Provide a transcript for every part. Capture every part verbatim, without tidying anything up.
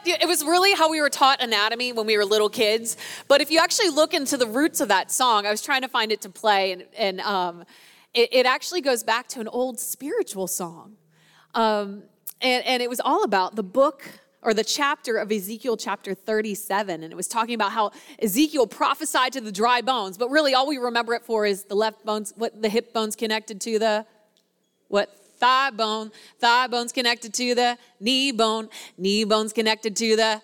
it was really how we were taught anatomy when we were little kids. But if you actually look into the roots of that song, I was trying to find it to play, and, and um, it, it actually goes back to an old spiritual song. Um, and, and it was all about the book or the chapter of Ezekiel chapter thirty-seven. And it was talking about how Ezekiel prophesied to the dry bones. But really all we remember it for is the left bones, what the hip bones connected to the, what? Thigh bone, thigh bone's connected to the knee bone, knee bone's connected to the,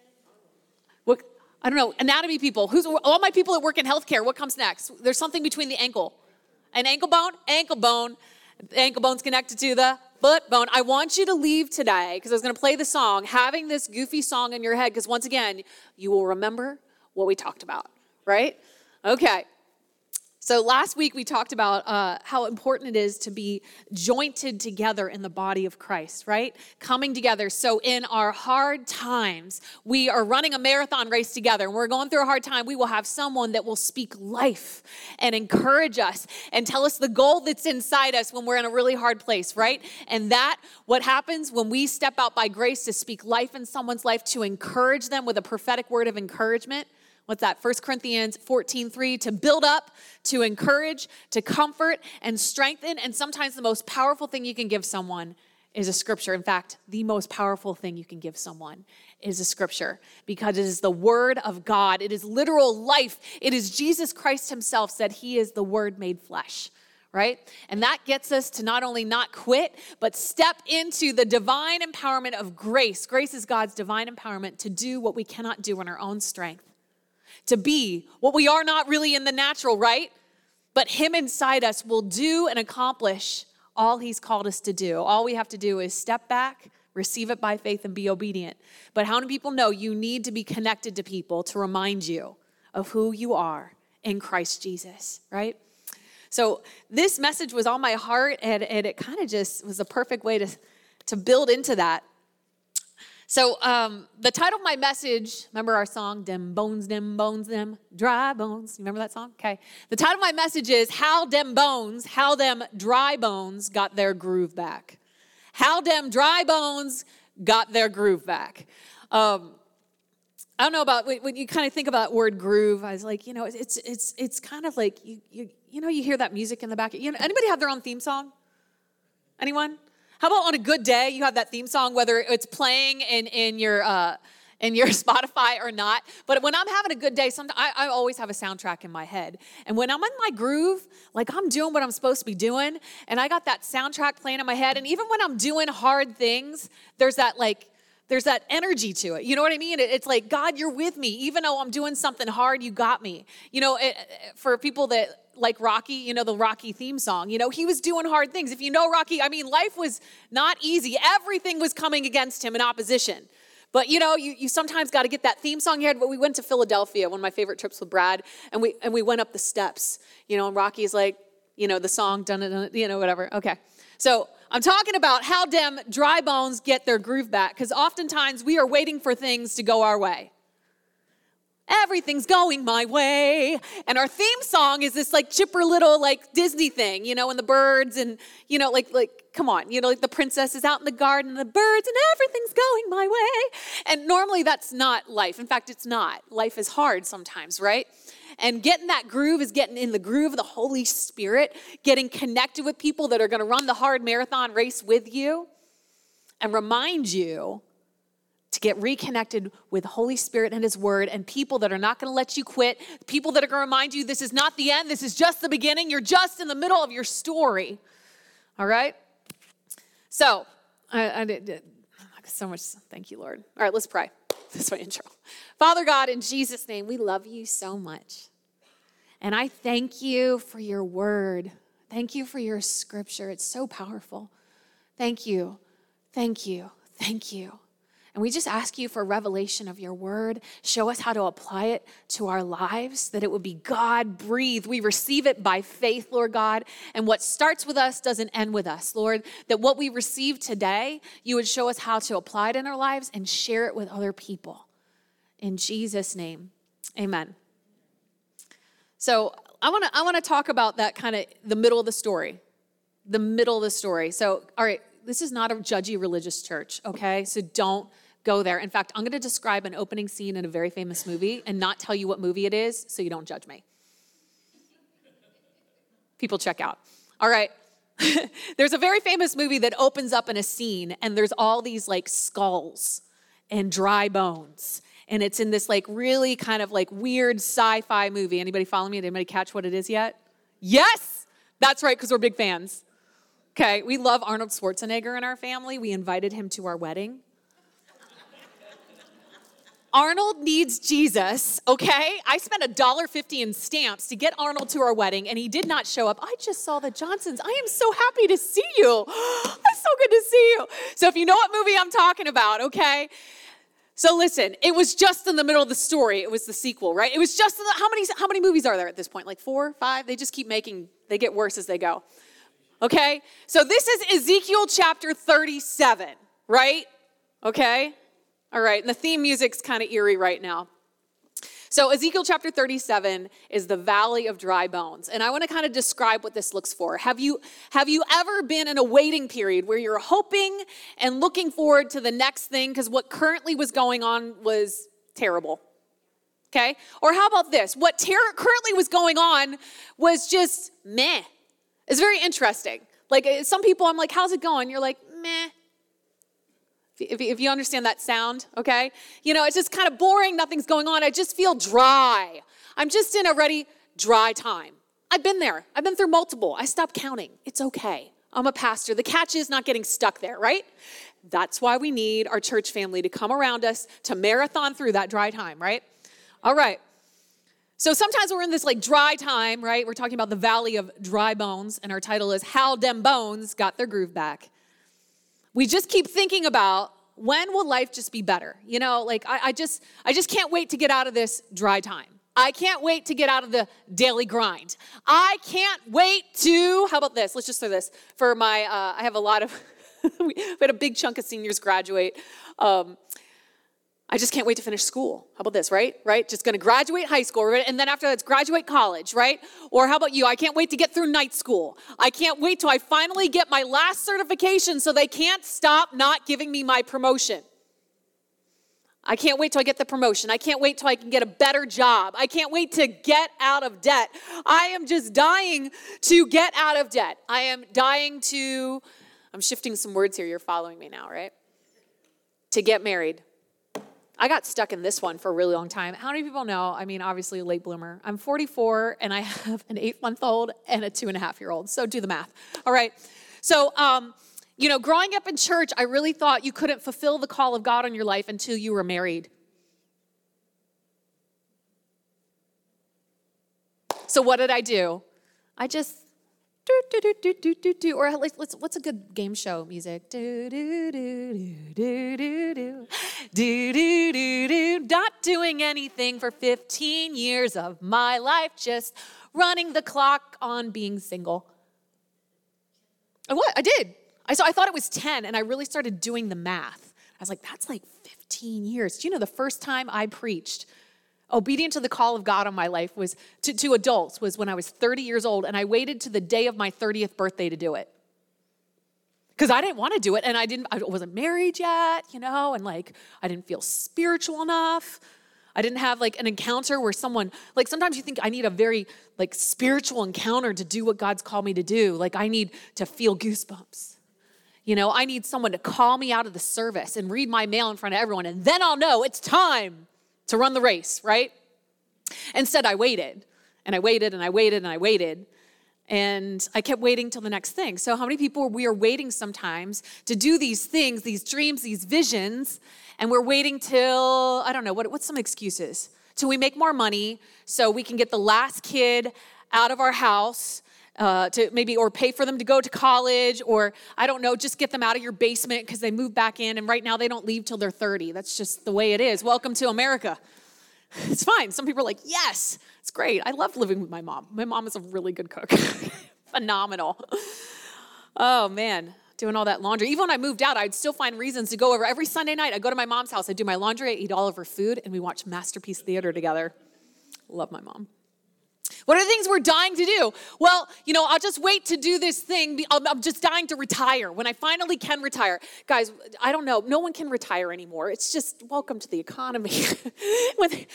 what, I don't know, anatomy people. Who's all my people that work in healthcare, what comes next? There's something between the ankle. An ankle bone, ankle bone, the ankle bone's connected to the foot bone. I want you to leave today, because I was going to play the song, having this goofy song in your head, because once again, you will remember what we talked about, right? Okay. So last week we talked about uh, how important it is to be jointed together in the body of Christ, right? Coming together. So in our hard times, we are running a marathon race together, and we're going through a hard time. We will have someone that will speak life and encourage us and tell us the goal that's inside us when we're in a really hard place, right? And that, what happens when we step out by grace to speak life in someone's life, to encourage them with a prophetic word of encouragement. What's that? First Corinthians fourteen three, to build up, to encourage, to comfort, and strengthen. And sometimes the most powerful thing you can give someone is a scripture. In fact, the most powerful thing you can give someone is a scripture, because it is the word of God. It is literal life. It is Jesus Christ himself said he is the word made flesh, right? And that gets us to not only not quit, but step into the divine empowerment of grace. Grace is God's divine empowerment to do what we cannot do in our own strength. To be what we are not really in the natural, right? But him inside us will do and accomplish all he's called us to do. All we have to do is step back, receive it by faith, and be obedient. But how many people know you need to be connected to people to remind you of who you are in Christ Jesus, right? So this message was on my heart, and, and it kind of just was a perfect way to, to build into that. So um, the title of my message, remember our song, Dem Bones, Dem Bones, Dem Dry Bones. You remember that song? Okay. The title of my message is How Dem Bones, How Dem Dry Bones Got Their Groove Back. How Dem Dry Bones Got Their Groove Back. Um, I don't know about, when you kind of think about that word groove, I was like, you know, it's it's it's kind of like, you you you know, you hear that music in the back. You know, anybody have their own theme song? Anyone? How about on a good day, you have that theme song, whether it's playing in, in your uh, in your Spotify or not. But when I'm having a good day, sometimes I, I always have a soundtrack in my head. And when I'm in my groove, like I'm doing what I'm supposed to be doing, and I got that soundtrack playing in my head, and even when I'm doing hard things, there's that like, there's that energy to it. You know what I mean? It, it's like, God, you're with me. Even though I'm doing something hard, you got me. You know, it, for people that like Rocky, you know, the Rocky theme song, you know, he was doing hard things. If you know Rocky, I mean, life was not easy. Everything was coming against him in opposition. But, you know, you, you sometimes got to get that theme song here. But we went to Philadelphia, one of my favorite trips with Brad, and we and we went up the steps, you know, and Rocky's like, you know, the song, dun, dun, dun, you know, whatever. Okay. So I'm talking about how dem dry bones get their groove back, because oftentimes we are waiting for things to go our way. Everything's going my way. And our theme song is this like chipper little like Disney thing, you know, and the birds and, you know, like, like, come on, you know, like the princess is out in the garden and the birds and everything's going my way. And normally that's not life. In fact, it's not. Life is hard sometimes, right? And getting that groove is getting in the groove of the Holy Spirit, getting connected with people that are going to run the hard marathon race with you and remind you to get reconnected with the Holy Spirit and his word, and people that are not going to let you quit, people that are going to remind you this is not the end, this is just the beginning, you're just in the middle of your story. All right? So, I, I did so much, thank you, Lord. All right, let's pray. This is my intro. Father God, in Jesus' name, we love you so much. And I thank you for your word. Thank you for your scripture. It's so powerful. Thank you. Thank you. Thank you. And we just ask you for revelation of your word. Show us how to apply it to our lives, that it would be God-breathed. We receive it by faith, Lord God. And what starts with us doesn't end with us, Lord. That what we receive today, you would show us how to apply it in our lives and share it with other people. In Jesus' name, amen. So I want to I want to talk about that kind of the middle of the story. The middle of the story. So, all right, this is not a judgy religious church, okay? So don't go there. In fact, I'm going to describe an opening scene in a very famous movie and not tell you what movie it is so you don't judge me. People check out. All right. There's a very famous movie that opens up in a scene and there's all these like skulls and dry bones. And it's in this like really kind of like weird sci-fi movie. Anybody follow me? Did anybody catch what it is yet? Yes, that's right, because we're big fans. Okay, we love Arnold Schwarzenegger in our family. We invited him to our wedding. Arnold needs Jesus, okay? I spent one dollar fifty in stamps to get Arnold to our wedding, and he did not show up. I just saw the Johnsons. I am so happy to see you. It's so good to see you. So if you know what movie I'm talking about, okay? So listen, it was just in the middle of the story. It was the sequel, right? It was just, in the, how many how many movies are there at this point? Like four, five? They just keep making, they get worse as they go. Okay? So this is Ezekiel chapter thirty-seven, right? Okay? All right, and the theme music's kind of eerie right now. So Ezekiel chapter thirty-seven is the valley of dry bones. And I want to kind of describe what this looks for. Have you, have you ever been in a waiting period where you're hoping and looking forward to the next thing because what currently was going on was terrible? Okay? Or how about this? What ter- currently was going on was just meh. It's very interesting. Like some people, I'm like, how's it going? You're like, meh. If, if you understand that sound, okay? You know, it's just kind of boring. Nothing's going on. I just feel dry. I'm just in a ready dry time. I've been there. I've been through multiple. I stopped counting. It's okay. I'm a pastor. The catch is not getting stuck there, right? That's why we need our church family to come around us to marathon through that dry time, right? All right. So sometimes we're in this like dry time, right? We're talking about the valley of dry bones, and our title is How Dem Bones Got Their Groove Back. We just keep thinking about when will life just be better? You know, like I, I just I just can't wait to get out of this dry time. I can't wait to get out of the daily grind. I can't wait to, how about this? Let's just throw this. For my, uh, I have a lot of, we had a big chunk of seniors graduate. Um, I just can't wait to finish school. How about this, right? Right? Just going to graduate high school, right? And then after that, it's graduate college, right? Or how about you? I can't wait to get through night school. I can't wait till I finally get my last certification so they can't stop not giving me my promotion. I can't wait till I get the promotion. I can't wait till I can get a better job. I can't wait to get out of debt. I am just dying to get out of debt. I am dying to, I'm shifting some words here. You're following me now, right? To get married. I got stuck in this one for a really long time. How many people know? I mean, obviously a late bloomer. I'm forty-four and I have an eight-month-old and a two and a half year old. So do the math. All right. So, um, you know, growing up in church, I really thought you couldn't fulfill the call of God on your life until you were married. So what did I do? I just do do do do do do do, or let's, let's what's a good game show music? Do do do do do do do do do do do. Not doing anything for fifteen years of my life, just running the clock on being single. And what I did, I so I thought it was ten, and I really started doing the math. I was like, that's like fifteen years. Do you know the first time I preached obedient to the call of God on my life was to, to adults was when I was thirty years old, and I waited to the day of my thirtieth birthday to do it. Because I didn't want to do it, and I didn't, I wasn't married yet, you know, and like I didn't feel spiritual enough. I didn't have like an encounter where someone, like sometimes you think I need a very like spiritual encounter to do what God's called me to do. Like I need to feel goosebumps. You know, I need someone to call me out of the service and read my mail in front of everyone, and then I'll know it's time to run the race, right? Instead, I waited, and I waited, and I waited, and I waited, and I kept waiting till the next thing. So how many people, we are waiting sometimes to do these things, these dreams, these visions, and we're waiting till, I don't know, what, what's some excuses? Till we make more money so we can get the last kid out of our house, Uh, to maybe, or pay for them to go to college, or I don't know, just get them out of your basement because they move back in, and right now they don't leave till they're thirty. That's just the way it is. Welcome to America. It's fine. Some people are like, yes, it's great. I love living with my mom. My mom is a really good cook. Phenomenal. Oh man, doing all that laundry. Even when I moved out, I'd still find reasons to go over. Every Sunday night, I go to my mom's house, I do my laundry, I eat all of her food, and we watch Masterpiece Theater together. Love my mom. What are the things we're dying to do? Well, you know, I'll just wait to do this thing. I'm just dying to retire when I finally can retire. Guys, I don't know. No one can retire anymore. It's just welcome to the economy. when they,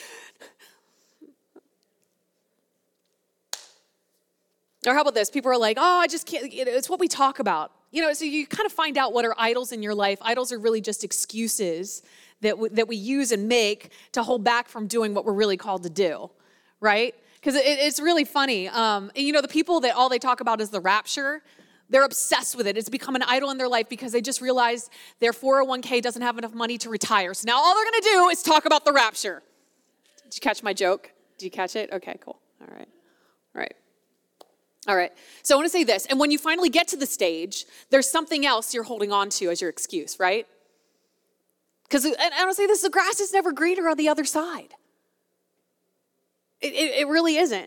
or how about this? People are like, oh, I just can't. It's what we talk about. You know, so you kind of find out what are idols in your life. Idols are really just excuses that w- that we use and make to hold back from doing what we're really called to do, right? Because it, it's really funny. Um, and you know, the people that all they talk about is the rapture, they're obsessed with it. It's become an idol in their life because they just realized their four oh one k doesn't have enough money to retire. So now all they're going to do is talk about the rapture. Did you catch my joke? Did you catch it? Okay, cool. All right. All right. All right, so I want to say this, and when you finally get to the stage, there's something else you're holding on to as your excuse, right? Because, and I want to say this, the grass is never greener on the other side. It, it, it really isn't.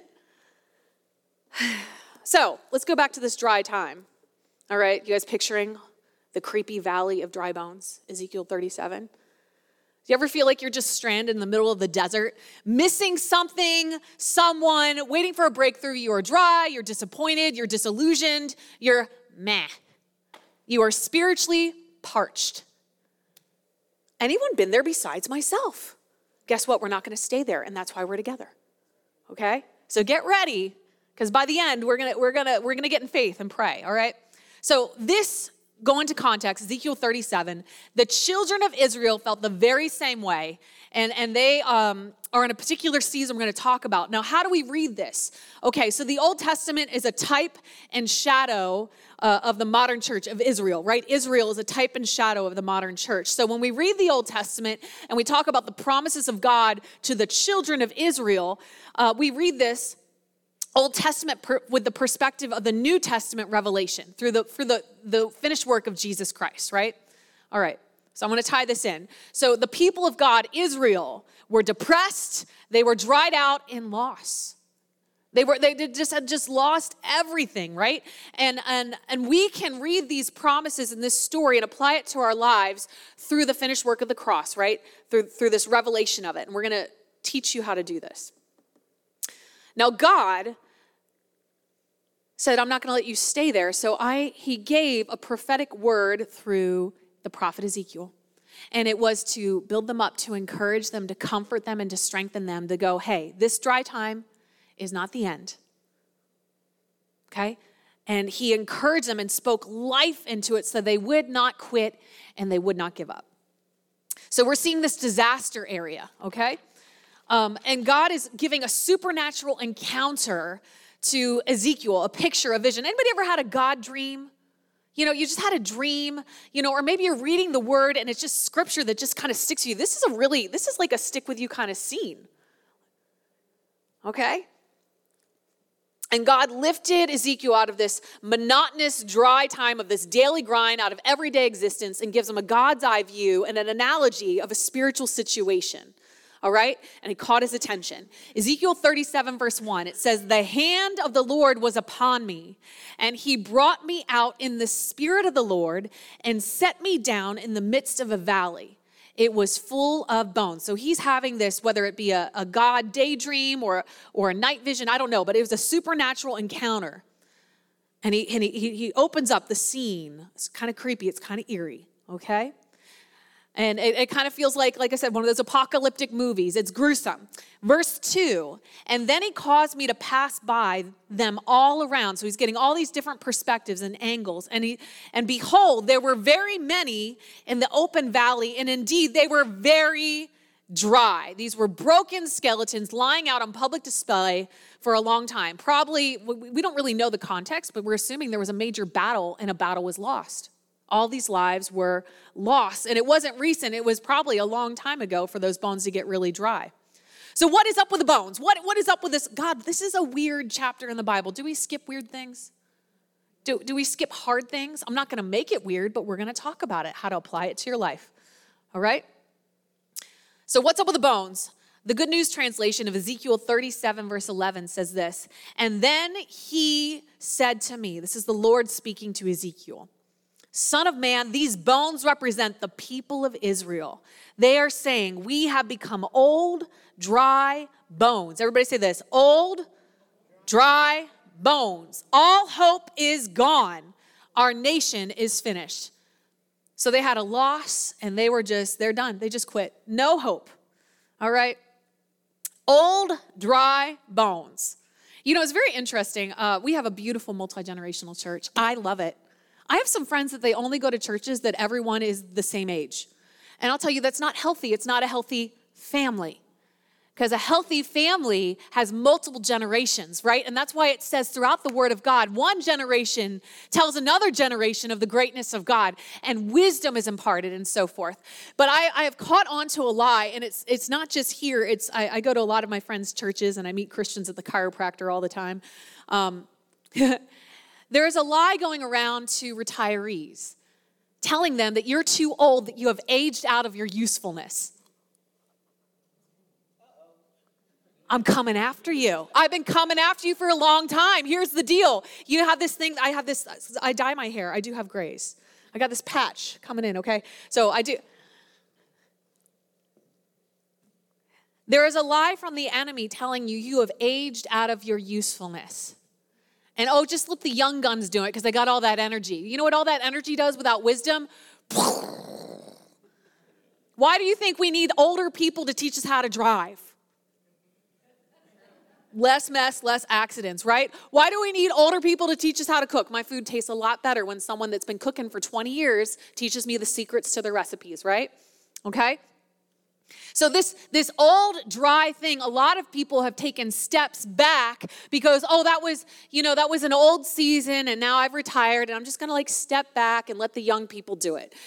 So, let's go back to this dry time. All right, you guys picturing the creepy valley of dry bones, Ezekiel thirty-seven? Do you ever feel like you're just stranded in the middle of the desert, missing something, someone, waiting for a breakthrough? You are dry, you're disappointed, you're disillusioned, you're meh. You are spiritually parched. Anyone been there besides myself? Guess what? We're not going to stay there, and that's why we're together. Okay? So get ready, because by the end, we're gonna we're gonna we're gonna get in faith and pray. All right? So this. Go into context, Ezekiel thirty-seven, the children of Israel felt the very same way, and, and they um, are in a particular season we're going to talk about. Now, how do we read this? Okay, so the Old Testament is a type and shadow uh, of the modern church of Israel, right? Israel is a type and shadow of the modern church. So when we read the Old Testament and we talk about the promises of God to the children of Israel, uh, we read this Old Testament per, with the perspective of the New Testament revelation through the through the, the finished work of Jesus Christ, right? All right, so I'm going to tie this in. So the people of God, Israel, were depressed. They were dried out in loss. They were they just had just lost everything, right? And and and we can read these promises in this story and apply it to our lives through the finished work of the cross, right? Through through this revelation of it, and we're going to teach you how to do this. Now, God said, I'm not going to let you stay there. So I, he gave a prophetic word through the prophet Ezekiel. And it was to build them up, to encourage them, to comfort them, and to strengthen them, to go, hey, this dry time is not the end. Okay? And he encouraged them and spoke life into it so they would not quit and they would not give up. So we're seeing this disaster area, okay? Um, and God is giving a supernatural encounter to Ezekiel, a picture, a vision. Anybody ever had a God dream? You know, you just had a dream, you know, or maybe you're reading the word and it's just scripture that just kind of sticks to you. This is a really, this is like a stick with you kind of scene. Okay? And God lifted Ezekiel out of this monotonous, dry time of this daily grind, out of everyday existence, and gives him a God's eye view and an analogy of a spiritual situation. All right? And he caught his attention. Ezekiel thirty-seven verse one, it says, the hand of the Lord was upon me, and he brought me out in the spirit of the Lord and set me down in the midst of a valley. It was full of bones. So he's having this, whether it be a, a God daydream or, or a night vision, I don't know, but it was a supernatural encounter. And he, and he, he opens up the scene. It's kind of creepy. It's kind of eerie, okay? And it, it kind of feels like, like I said, one of those apocalyptic movies. It's gruesome. Verse two, and then he caused me to pass by them all around. So he's getting all these different perspectives and angles. And he, and behold, there were very many in the open valley, and indeed they were very dry. These were broken skeletons lying out on public display for a long time. Probably, we don't really know the context, but we're assuming there was a major battle and a battle was lost. All these lives were lost. And it wasn't recent. It was probably a long time ago for those bones to get really dry. So what is up with the bones? What, what is up with this? God, this is a weird chapter in the Bible. Do we skip weird things? Do, do we skip hard things? I'm not going to make it weird, but we're going to talk about it, how to apply it to your life. All right? So what's up with the bones? The Good News translation of Ezekiel thirty-seven verse eleven says this, and then he said to me, this is the Lord speaking to Ezekiel, Son of man, these bones represent the people of Israel. They are saying, we have become old, dry bones. Everybody say this, old, dry bones. All hope is gone. Our nation is finished. So they had a loss and they were just, they're done. They just quit. No hope. All right. Old, dry bones. You know, it's very interesting. Uh, we have a beautiful multi-generational church. I love it. I have some friends that they only go to churches that everyone is the same age. And I'll tell you, that's not healthy. It's not a healthy family. Because a healthy family has multiple generations, right? And that's why it says throughout the Word of God, one generation tells another generation of the greatness of God, and wisdom is imparted and so forth. But I, I have caught on to a lie, and it's it's not just here. It's I, I go to a lot of my friends' churches, and I meet Christians at the chiropractor all the time. Um, there is a lie going around to retirees, telling them that you're too old, that you have aged out of your usefulness. I'm coming after you. I've been coming after you for a long time. Here's the deal. You have this thing. I have this. I dye my hair. I do have grays. I got this patch coming in, okay? So I do. There is a lie from the enemy telling you you have aged out of your usefulness. And oh, just let the young guns do it because they got all that energy. You know what all that energy does without wisdom? Why do you think we need older people to teach us how to drive? Less mess, less accidents, right? Why do we need older people to teach us how to cook? My food tastes a lot better when someone that's been cooking for twenty years teaches me the secrets to their recipes, right? Okay? So this, this old, dry thing, a lot of people have taken steps back because, oh, that was, you know, that was an old season and now I've retired and I'm just going to like step back and let the young people do it.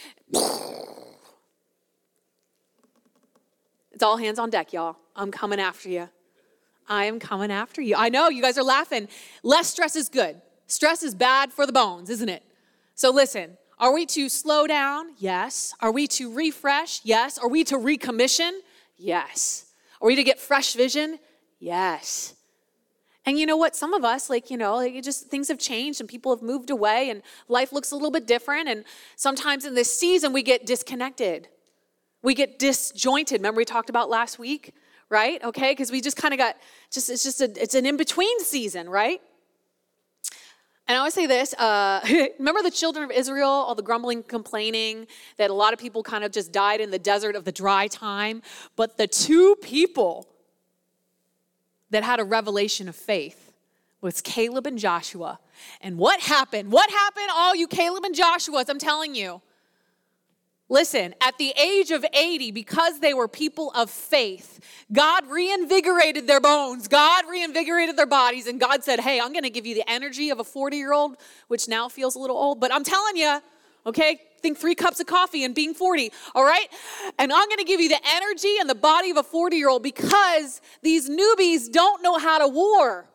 It's all hands on deck, y'all. I'm coming after you. I am coming after you. I know you guys are laughing. Less stress is good. Stress is bad for the bones, isn't it? So listen, are we to slow down? Yes. Are we to refresh? Yes. Are we to recommission? Yes. Are we to get fresh vision? Yes. And you know what? Some of us, like, you know, like it just things have changed and people have moved away and life looks a little bit different. And sometimes in this season, we get disconnected. We get disjointed. Remember we talked about last week? Right? Okay, because we just kind of got, just it's just a, it's an in-between season, right? And I always say this, uh, remember the children of Israel, all the grumbling, complaining, that a lot of people kind of just died in the desert of the dry time, but the two people that had a revelation of faith was Caleb and Joshua. And what happened? What happened, all you Caleb and Joshuas, I'm telling you. Listen, at the age of eighty, because they were people of faith, God reinvigorated their bones. God reinvigorated their bodies. And God said, hey, I'm going to give you the energy of a forty-year-old, which now feels a little old. But I'm telling you, okay, think three cups of coffee and being forty, all right? And I'm going to give you the energy and the body of a forty-year-old because these newbies don't know how to war.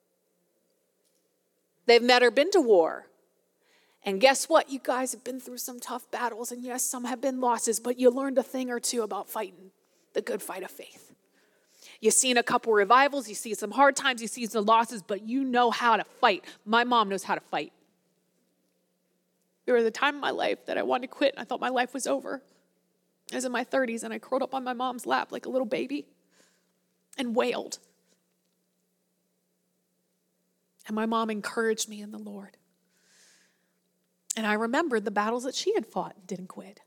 They've never been to war. And guess what? You guys have been through some tough battles, and yes, some have been losses, but you learned a thing or two about fighting the good fight of faith. You've seen a couple revivals, you see some hard times, you see some losses, but you know how to fight. My mom knows how to fight. There was a time in my life that I wanted to quit, and I thought my life was over. I was in my thirties, and I curled up on my mom's lap like a little baby and wailed. And my mom encouraged me in the Lord. And I remembered the battles that she had fought and didn't quit.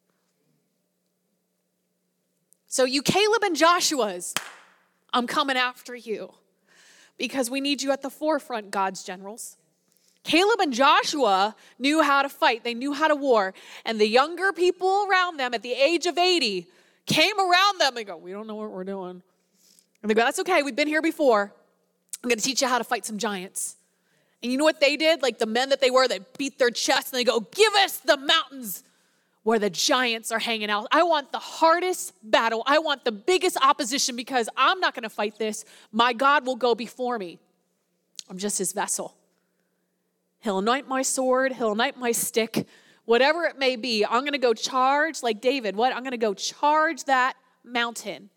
So you Caleb and Joshua's, I'm coming after you because we need you at the forefront, God's generals. Caleb and Joshua knew how to fight. They knew how to war. And the younger people around them at the age of eighty came around them and go, we don't know what we're doing. And they go, that's okay. We've been here before. I'm going to teach you how to fight some giants. And you know what they did? Like the men that they were, they beat their chests and they go, give us the mountains where the giants are hanging out. I want the hardest battle. I want the biggest opposition because I'm not going to fight this. My God will go before me. I'm just his vessel. He'll anoint my sword. He'll anoint my stick. Whatever it may be, I'm going to go charge like David. What? I'm going to go charge that mountain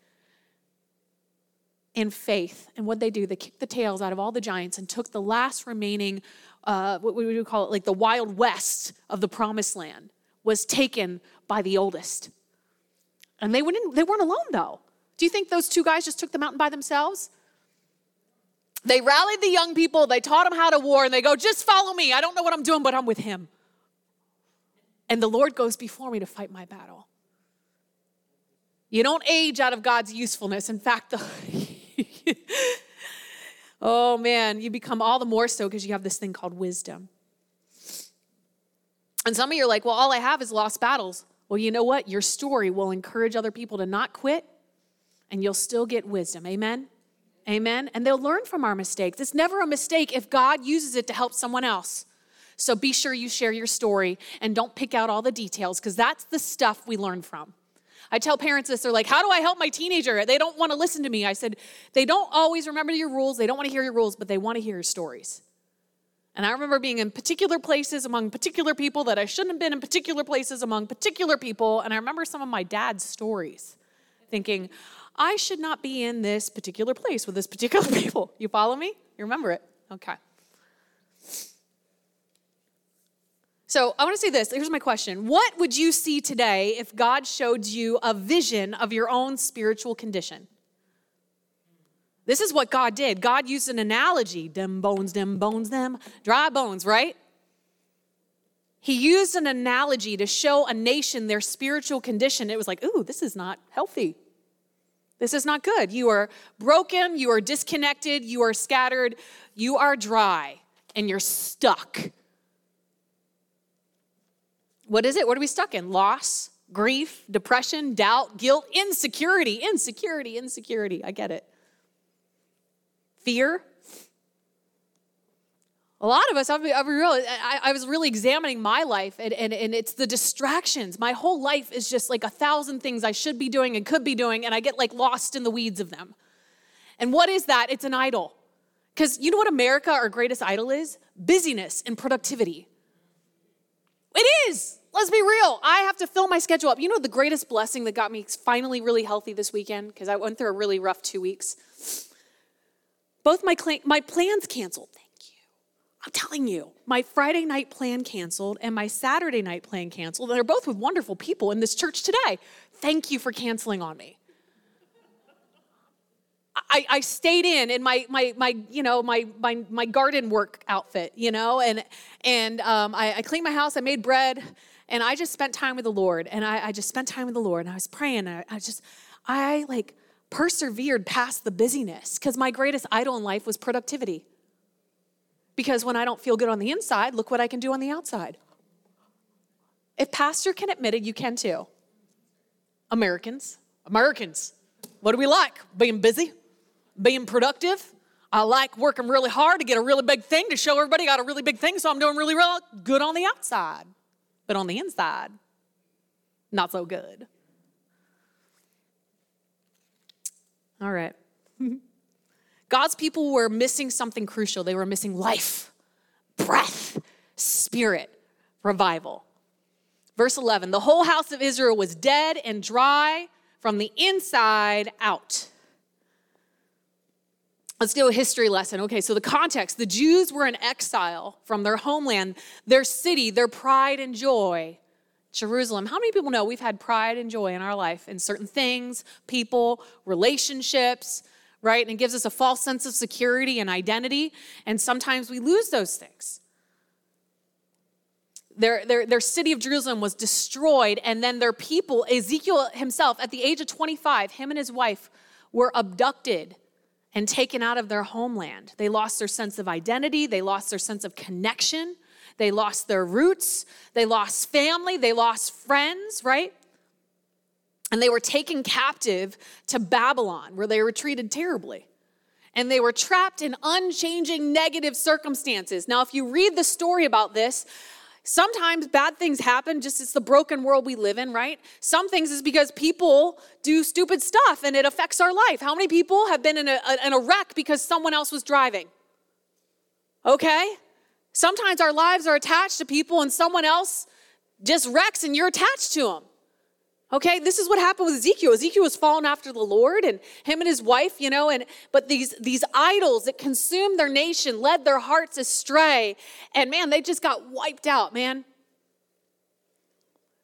in faith. And what they do, they kicked the tails out of all the giants and took the last remaining, uh, what would we call it, like the Wild West of the promised land was taken by the oldest. And they went in, they weren't alone though. Do you think those two guys just took the mountain by themselves? They rallied the young people. They taught them how to war. And they go, just follow me. I don't know what I'm doing, but I'm with him. And the Lord goes before me to fight my battle. You don't age out of God's usefulness. In fact, the oh man, you become all the more so because you have this thing called wisdom. And some of you are like, well, all I have is lost battles. Well, you know what? Your story will encourage other people to not quit, and you'll still get wisdom. Amen? Amen? And they'll learn from our mistakes. It's never a mistake if God uses it to help someone else. So be sure you share your story and don't pick out all the details, because that's the stuff we learn from. I tell parents this, they're like, how do I help my teenager? They don't want to listen to me. I said, they don't always remember your rules. They don't want to hear your rules, but they want to hear your stories. And I remember being in particular places among particular people that I shouldn't have been in particular places among particular people. And I remember some of my dad's stories, thinking, I should not be in this particular place with this particular people. You follow me? You remember it? Okay. So I want to say this. Here's my question. What would you see today if God showed you a vision of your own spiritual condition? This is what God did. God used an analogy. Them bones, them bones, them dry bones, right? He used an analogy to show a nation their spiritual condition. It was like, ooh, this is not healthy. This is not good. You are broken. You are disconnected. You are scattered. You are dry, and you're stuck. What is it? What are we stuck in? Loss, grief, depression, doubt, guilt, insecurity, insecurity, insecurity. I get it. Fear. A lot of us, I've, I've realized, I, I was really examining my life, and, and, and it's the distractions. My whole life is just like a thousand things I should be doing and could be doing, and I get like lost in the weeds of them. And what is that? It's an idol. Because you know what America, our greatest idol is? Busyness and productivity. It is. Let's be real. I have to fill my schedule up. You know the greatest blessing that got me finally really healthy this weekend? Because I went through a really rough two weeks. Both my, cl- my plans canceled. Thank you. I'm telling you. My Friday night plan canceled and my Saturday night plan canceled. And they're both with wonderful people in this church today. Thank you for canceling on me. I, I stayed in in my my my you know my my my garden work outfit, you know, and and um, I, I cleaned my house. I made bread, and I just spent time with the Lord. And I, I just spent time with the Lord, and I was praying. And I, I just I like persevered past the busyness, because my greatest idol in life was productivity. Because when I don't feel good on the inside, look what I can do on the outside. If pastor can admit it, you can too. Americans, Americans, what do we like? Being busy. Being productive. I like working really hard to get a really big thing to show everybody I got a really big thing, so I'm doing really, really good on the outside. But on the inside, not so good. All right. God's people were missing something crucial. They were missing life, breath, spirit, revival. Verse eleven, the whole house of Israel was dead and dry from the inside out. Let's do a history lesson. Okay, so the context, the Jews were in exile from their homeland, their city, their pride and joy, Jerusalem. How many people know we've had pride and joy in our life in certain things, people, relationships, right? And it gives us a false sense of security and identity, and sometimes we lose those things. Their, their, their city of Jerusalem was destroyed, and then their people, Ezekiel himself, at the age of twenty-five, him and his wife were abducted and taken out of their homeland. They lost their sense of identity. They lost their sense of connection. They lost their roots. They lost family. They lost friends, right? And they were taken captive to Babylon, where they were treated terribly. And they were trapped in unchanging negative circumstances. Now, if you read the story about this, sometimes bad things happen, just it's the broken world we live in, right? Some things is because people do stupid stuff and it affects our life. How many people have been in a, in a wreck because someone else was driving? Okay? Sometimes our lives are attached to people and someone else just wrecks and you're attached to them. Okay, this is what happened with Ezekiel. Ezekiel was falling after the Lord, and him and his wife, you know, and but these, these idols that consumed their nation led their hearts astray. And man, they just got wiped out, man.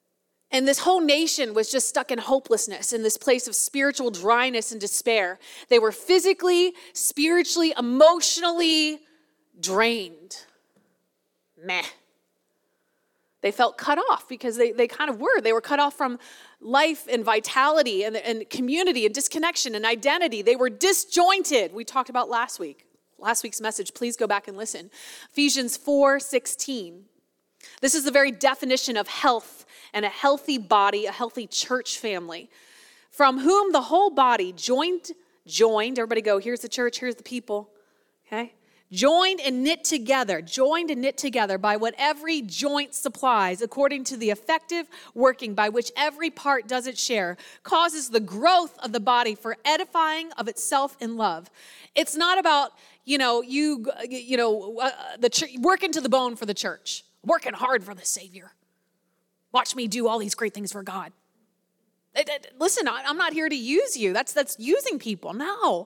And this whole nation was just stuck in hopelessness, in this place of spiritual dryness and despair. They were physically, spiritually, emotionally drained. Meh. They felt cut off because they, they kind of were. They were cut off from life and vitality and, and community and disconnection and identity. They were disjointed. We talked about last week. Last week's message. Please go back and listen. Ephesians four sixteen. This is the very definition of health and a healthy body, a healthy church family, from whom the whole body joined, joined, everybody go, here's the church, here's the people, okay? Joined and knit together, joined and knit together by what every joint supplies, according to the effective working by which every part does its share, causes the growth of the body for edifying of itself in love. It's not about, you know, you, you know, uh, the ch- working to the bone for the church, working hard for the Savior. Watch me do all these great things for God. It, it, listen, I'm not here to use you. That's that's using people. No.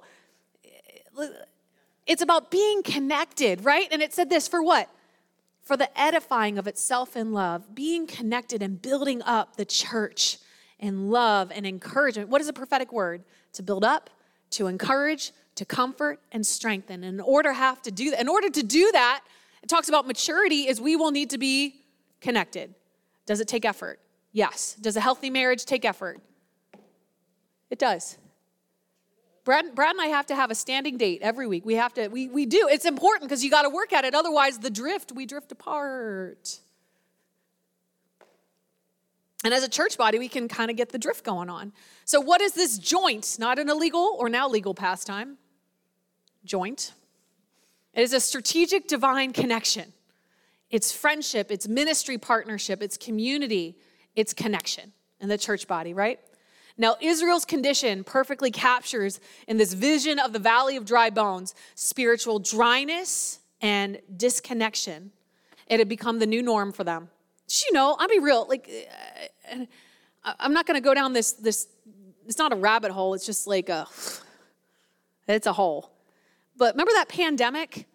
It's about being connected, right? And it said this, for what? For the edifying of itself in love, being connected and building up the church in love and encouragement. What is a prophetic word? To build up, to encourage, to comfort, and strengthen. And in order have to do that, in order to do that, it talks about maturity is we will need to be connected. Does it take effort? Yes. Does a healthy marriage take effort? It does. Brad, Brad and I have to have a standing date every week. We have to, we, we do. It's important because you got to work at it. Otherwise, the drift, we drift apart. And as a church body, we can kind of get the drift going on. So what is this joint? Not an illegal or now legal pastime. Joint. It is a strategic divine connection. It's friendship, it's ministry partnership, it's community, it's connection in the church body, right? Now, Israel's condition perfectly captures in this vision of the valley of dry bones, spiritual dryness and disconnection. It had become the new norm for them. You know, I'll be real, like, I'm not going to go down this, this, it's not a rabbit hole, it's just like a, it's a hole. But remember that pandemic?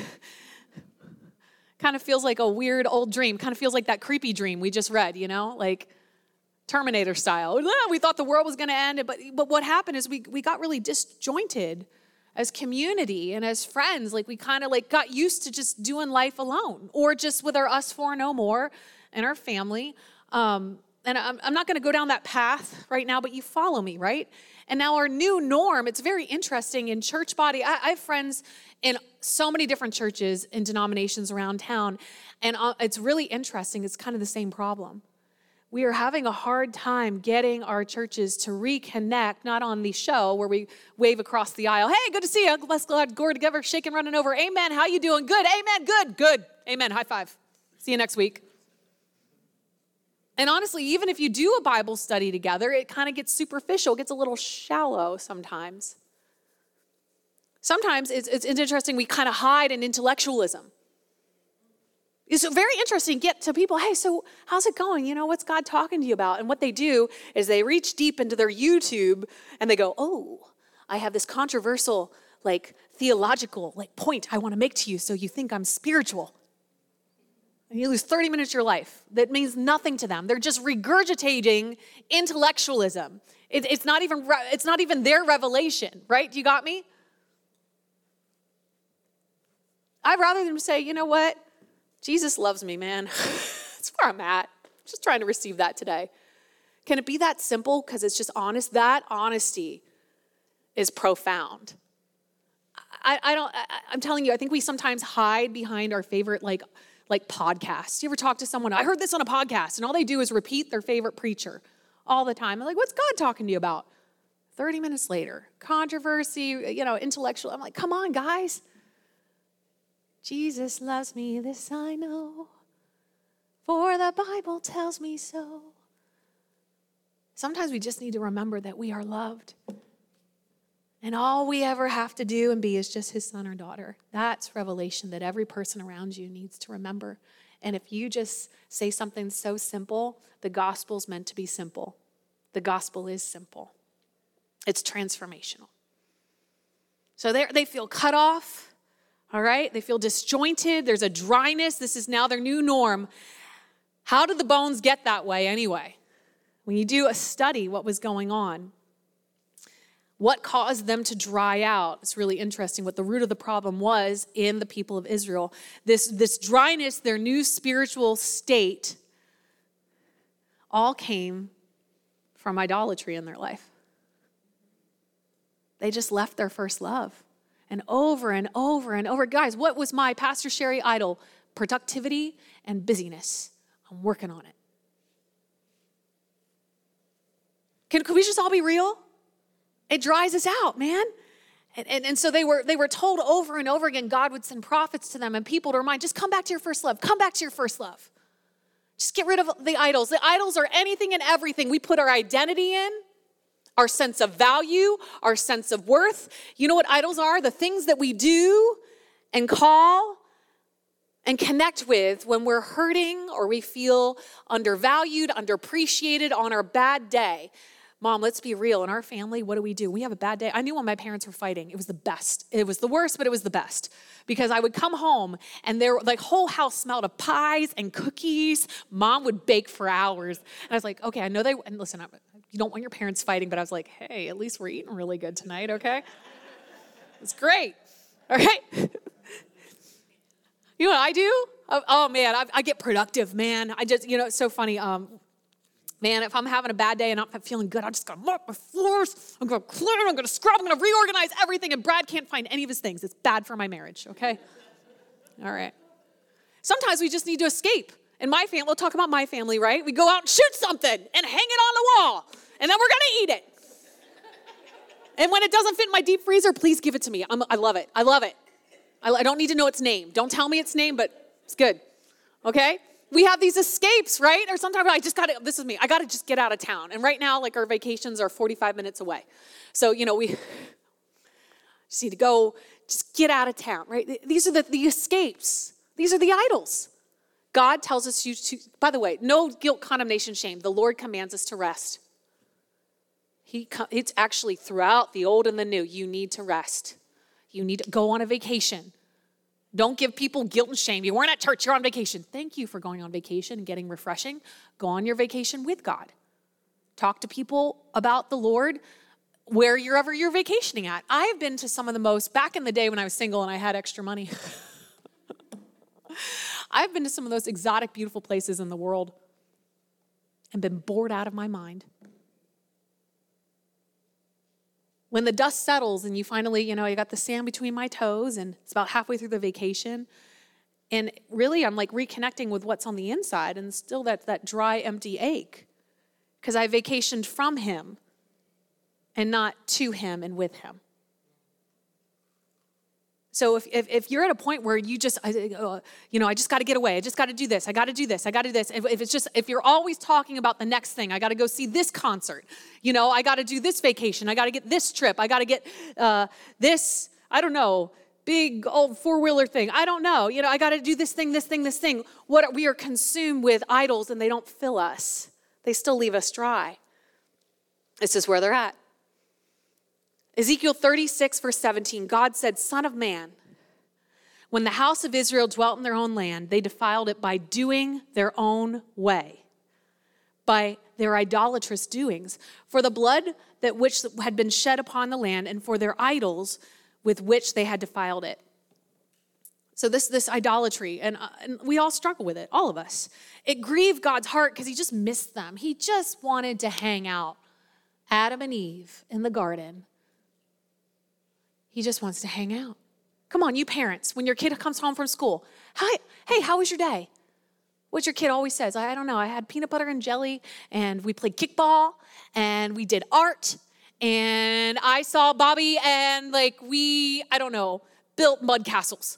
Kind of feels like a weird old dream, kind of feels like that creepy dream we just read, you know, like Terminator style. We thought the world was going to end, but but what happened is we we got really disjointed as community and as friends. Like we kind of like got used to just doing life alone or just with our us four no more and our family. Um, and I'm, I'm not going to go down that path right now, but you follow me, right? And now our new norm, it's very interesting in church body. I, I have friends in so many different churches and denominations around town, and it's really interesting. It's kind of the same problem. We are having a hard time getting our churches to reconnect, not on the show where we wave across the aisle. Hey, good to see you. Bless God, glory together, shaking, running over. Amen. How you doing? Good. Amen. Good. Good. Amen. High five. See you next week. And honestly, even if you do a Bible study together, it kind of gets superficial, gets a little shallow sometimes. Sometimes it's, it's interesting, we kind of hide in intellectualism. It's very interesting to get to people, hey, so how's it going? You know, what's God talking to you about? And what they do is they reach deep into their YouTube and they go, oh, I have this controversial, like, theological, like, point I want to make to you so you think I'm spiritual. And you lose thirty minutes of your life. That means nothing to them. They're just regurgitating intellectualism. It, it's not even it's not even their revelation, right? You got me? I'd rather them say, you know what? Jesus loves me, man. That's where I'm at. I'm just trying to receive that today. Can it be that simple? Because it's just honest. That honesty is profound. I, I don't. I, I'm telling you. I think we sometimes hide behind our favorite, like. like podcasts. You ever talk to someone, I heard this on a podcast, and all they do is repeat their favorite preacher all the time. I'm like, what's God talking to you about? thirty minutes later, controversy, you know, intellectual. I'm like, come on, guys. Jesus loves me, this I know, for the Bible tells me so. Sometimes we just need to remember that we are loved. And all we ever have to do and be is just his son or daughter. That's revelation that every person around you needs to remember. And if you just say something so simple, the gospel's meant to be simple. The gospel is simple. It's transformational. So they they feel cut off, all right? They feel disjointed. There's a dryness. This is now their new norm. How did the bones get that way anyway? When you do a study, what was going on, what caused them to dry out? It's really interesting what the root of the problem was in the people of Israel. This, this dryness, their new spiritual state, all came from idolatry in their life. They just left their first love. And over and over and over. Guys, what was my Pastor Sherry idol? Productivity and busyness. I'm working on it. Can, can we just all be real? It dries us out, man. And, and, and so they were they were told over and over again, God would send prophets to them and people to remind, just come back to your first love. Come back to your first love. Just get rid of the idols. The idols are anything and everything we put our identity in, our sense of value, our sense of worth. You know what idols are? The things that we do and call and connect with when we're hurting or we feel undervalued, underappreciated on our bad day. Mom, let's be real. In our family, what do we do? We have a bad day. I knew when my parents were fighting, it was the best. It was the worst, but it was the best. Because I would come home and their like whole house smelled of pies and cookies. Mom would bake for hours. And I was like, okay, I know they, and listen, you don't want your parents fighting, but I was like, hey, at least we're eating really good tonight, okay? It's great, all right? You know what I do? Oh, oh man, I, I get productive, man. I just, you know, it's so funny. Um, Man, if I'm having a bad day and I'm not feeling good, I'm just gonna mop my floors, I'm gonna clean, I'm gonna scrub, I'm gonna reorganize everything, and Brad can't find any of his things. It's bad for my marriage, okay? All right. Sometimes we just need to escape. In my family, we'll talk about my family, right? We go out and shoot something and hang it on the wall, and then we're gonna eat it. And when it doesn't fit in my deep freezer, please give it to me. I'm, I love it, I love it. I, I don't need to know its name. Don't tell me its name, but it's good, okay? We have these escapes, right? Or sometimes I just got to, this is me, I got to just get out of town. And right now, like our vacations are forty-five minutes away. So, you know, we just need to go, just get out of town, right? These are the, the escapes. These are the idols. God tells us you to, by the way, no guilt, condemnation, shame. The Lord commands us to rest. He, it's actually throughout the old and the new, you need to rest. You need to go on a vacation. Don't give people guilt and shame. You weren't at church, you're on vacation. Thank you for going on vacation and getting refreshing. Go on your vacation with God. Talk to people about the Lord wherever you're vacationing at. I have been to some of the most, back in the day when I was single and I had extra money, I've been to some of those exotic, beautiful places in the world and been bored out of my mind. When the dust settles and you finally, you know, you got the sand between my toes and it's about halfway through the vacation. And really, I'm like reconnecting with what's on the inside and still that, that dry, empty ache. Because I vacationed from him and not to him and with him. So if, if, if you're at a point where you just, uh, you know, I just got to get away. I just got to do this. I got to do this. I got to do this. If, if it's just, if you're always talking about the next thing, I got to go see this concert. You know, I got to do this vacation. I got to get this trip. I got to get uh, this, I don't know, big old four-wheeler thing. I don't know. You know, I got to do this thing, this thing, this thing. What we are consumed with idols and they don't fill us. They still leave us dry. This is where they're at. Ezekiel thirty-six, verse seventeen, God said, Son of man, when the house of Israel dwelt in their own land, they defiled it by doing their own way, by their idolatrous doings, for the blood that which had been shed upon the land, and for their idols with which they had defiled it. So this, this idolatry, and, uh, and we all struggle with it, all of us. It grieved God's heart because he just missed them. He just wanted to hang out. Adam and Eve in the garden. He just wants to hang out. Come on, you parents, when your kid comes home from school, hi, hey, how was your day? What your kid always says, I don't know, I had peanut butter and jelly, and we played kickball, and we did art, and I saw Bobby, and like we, I don't know, built mud castles.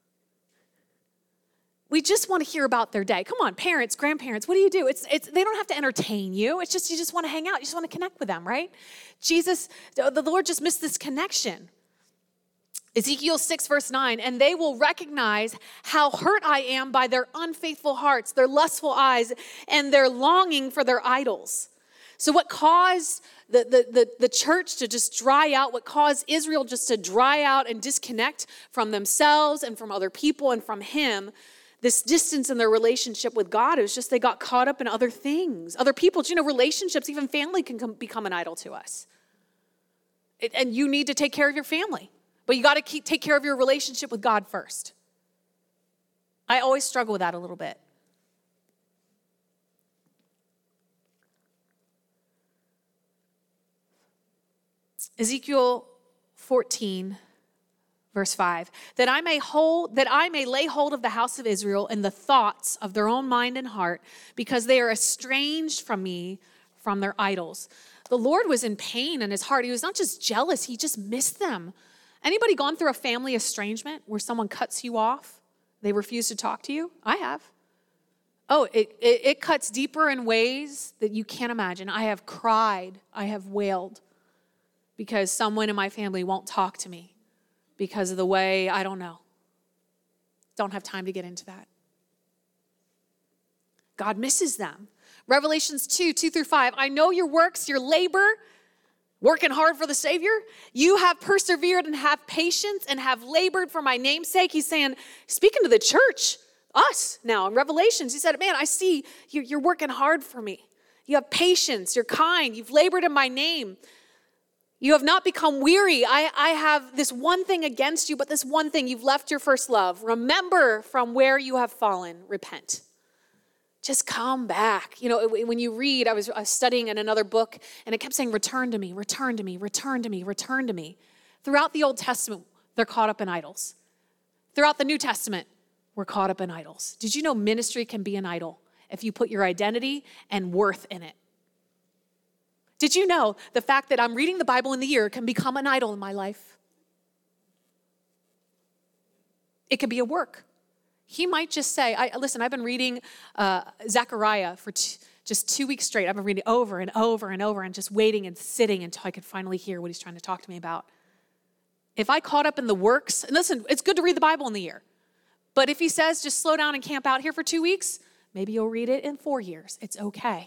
We just want to hear about their day. Come on, parents, grandparents, what do you do? It's, it's, they don't have to entertain you. It's just, you just want to hang out. You just want to connect with them, right? Jesus, the Lord just missed this connection. Ezekiel six, verse nine, and they will recognize how hurt I am by their unfaithful hearts, their lustful eyes, and their longing for their idols. So what caused the, the, the, the church to just dry out, what caused Israel just to dry out and disconnect from themselves and from other people and from him, this distance in their relationship with God. It was just they got caught up in other things, other people. Do you know, relationships, even family can come, become an idol to us. It, and you need to take care of your family. But you got to keep take care of your relationship with God first. I always struggle with that a little bit. Ezekiel fourteen, verse five, that I may hold, that I may lay hold of the house of Israel in the thoughts of their own mind and heart, because they are estranged from me, from their idols. The Lord was in pain in his heart. He was not just jealous, he just missed them. Anybody gone through a family estrangement where someone cuts you off? They refuse to talk to you? I have. Oh, it, it, it cuts deeper in ways that you can't imagine. I have cried. I have wailed because someone in my family won't talk to me because of the way, I don't know. Don't have time to get into that. God misses them. Revelations two, two through five. I know your works, your labor, working hard for the Savior. You have persevered and have patience and have labored for my name's sake. He's saying, speaking to the church, us now in Revelations, he said, man, I see you're, you're working hard for me. You have patience. You're kind. You've labored in my name. You have not become weary. I, I have this one thing against you, but this one thing, you've left your first love. Remember from where you have fallen. Repent. Just come back. You know, when you read, I was, I was studying in another book, and it kept saying, return to me, return to me, return to me, return to me. Throughout the Old Testament, they're caught up in idols. Throughout the New Testament, we're caught up in idols. Did you know ministry can be an idol if you put your identity and worth in it? Did you know the fact that I'm reading the Bible in the year can become an idol in my life? It could be a work. He might just say, I, listen, I've been reading uh, Zechariah for t- just two weeks straight. I've been reading over and over and over and just waiting and sitting until I could finally hear what he's trying to talk to me about. If I caught up in the works, and listen, it's good to read the Bible in the year. But if he says, just slow down and camp out here for two weeks, maybe you'll read it in four years. It's okay.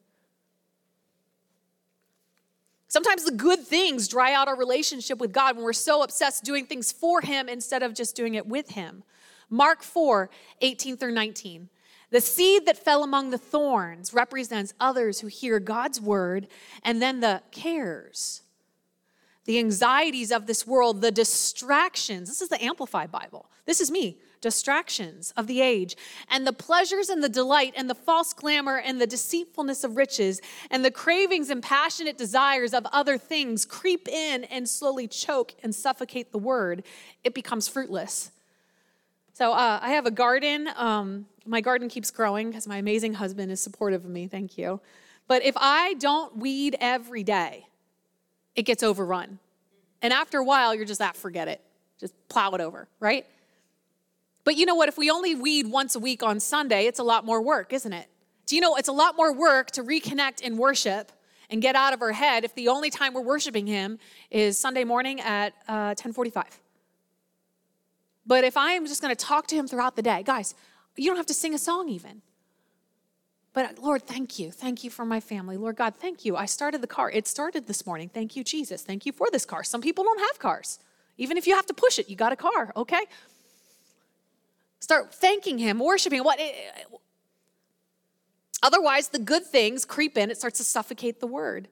Sometimes the good things dry out our relationship with God when we're so obsessed doing things for him instead of just doing it with him. Mark four, eighteen through nineteen. The seed that fell among the thorns represents others who hear God's word, and then the cares, the anxieties of this world, the distractions. This is the Amplified Bible. This is me. Distractions of the age, and the pleasures and the delight and the false glamour and the deceitfulness of riches and the cravings and passionate desires of other things creep in and slowly choke and suffocate the word. It becomes fruitless. So uh, I have a garden. Um, my garden keeps growing because my amazing husband is supportive of me. Thank you. But if I don't weed every day, it gets overrun. And after a while, you're just, ah, forget it. Just plow it over, right? But you know what? If we only weed once a week on Sunday, it's a lot more work, isn't it? Do you know it's a lot more work to reconnect in worship and get out of our head if the only time we're worshiping him is Sunday morning at uh, ten forty-five? But if I am just going to talk to him throughout the day, guys, you don't have to sing a song even. But Lord, thank you. Thank you for my family. Lord God, thank you. I started the car. It started this morning. Thank you, Jesus. Thank you for this car. Some people don't have cars. Even if you have to push it, you got a car, okay? Start thanking him, worshiping. What? Otherwise, the good things creep in. It starts to suffocate the word.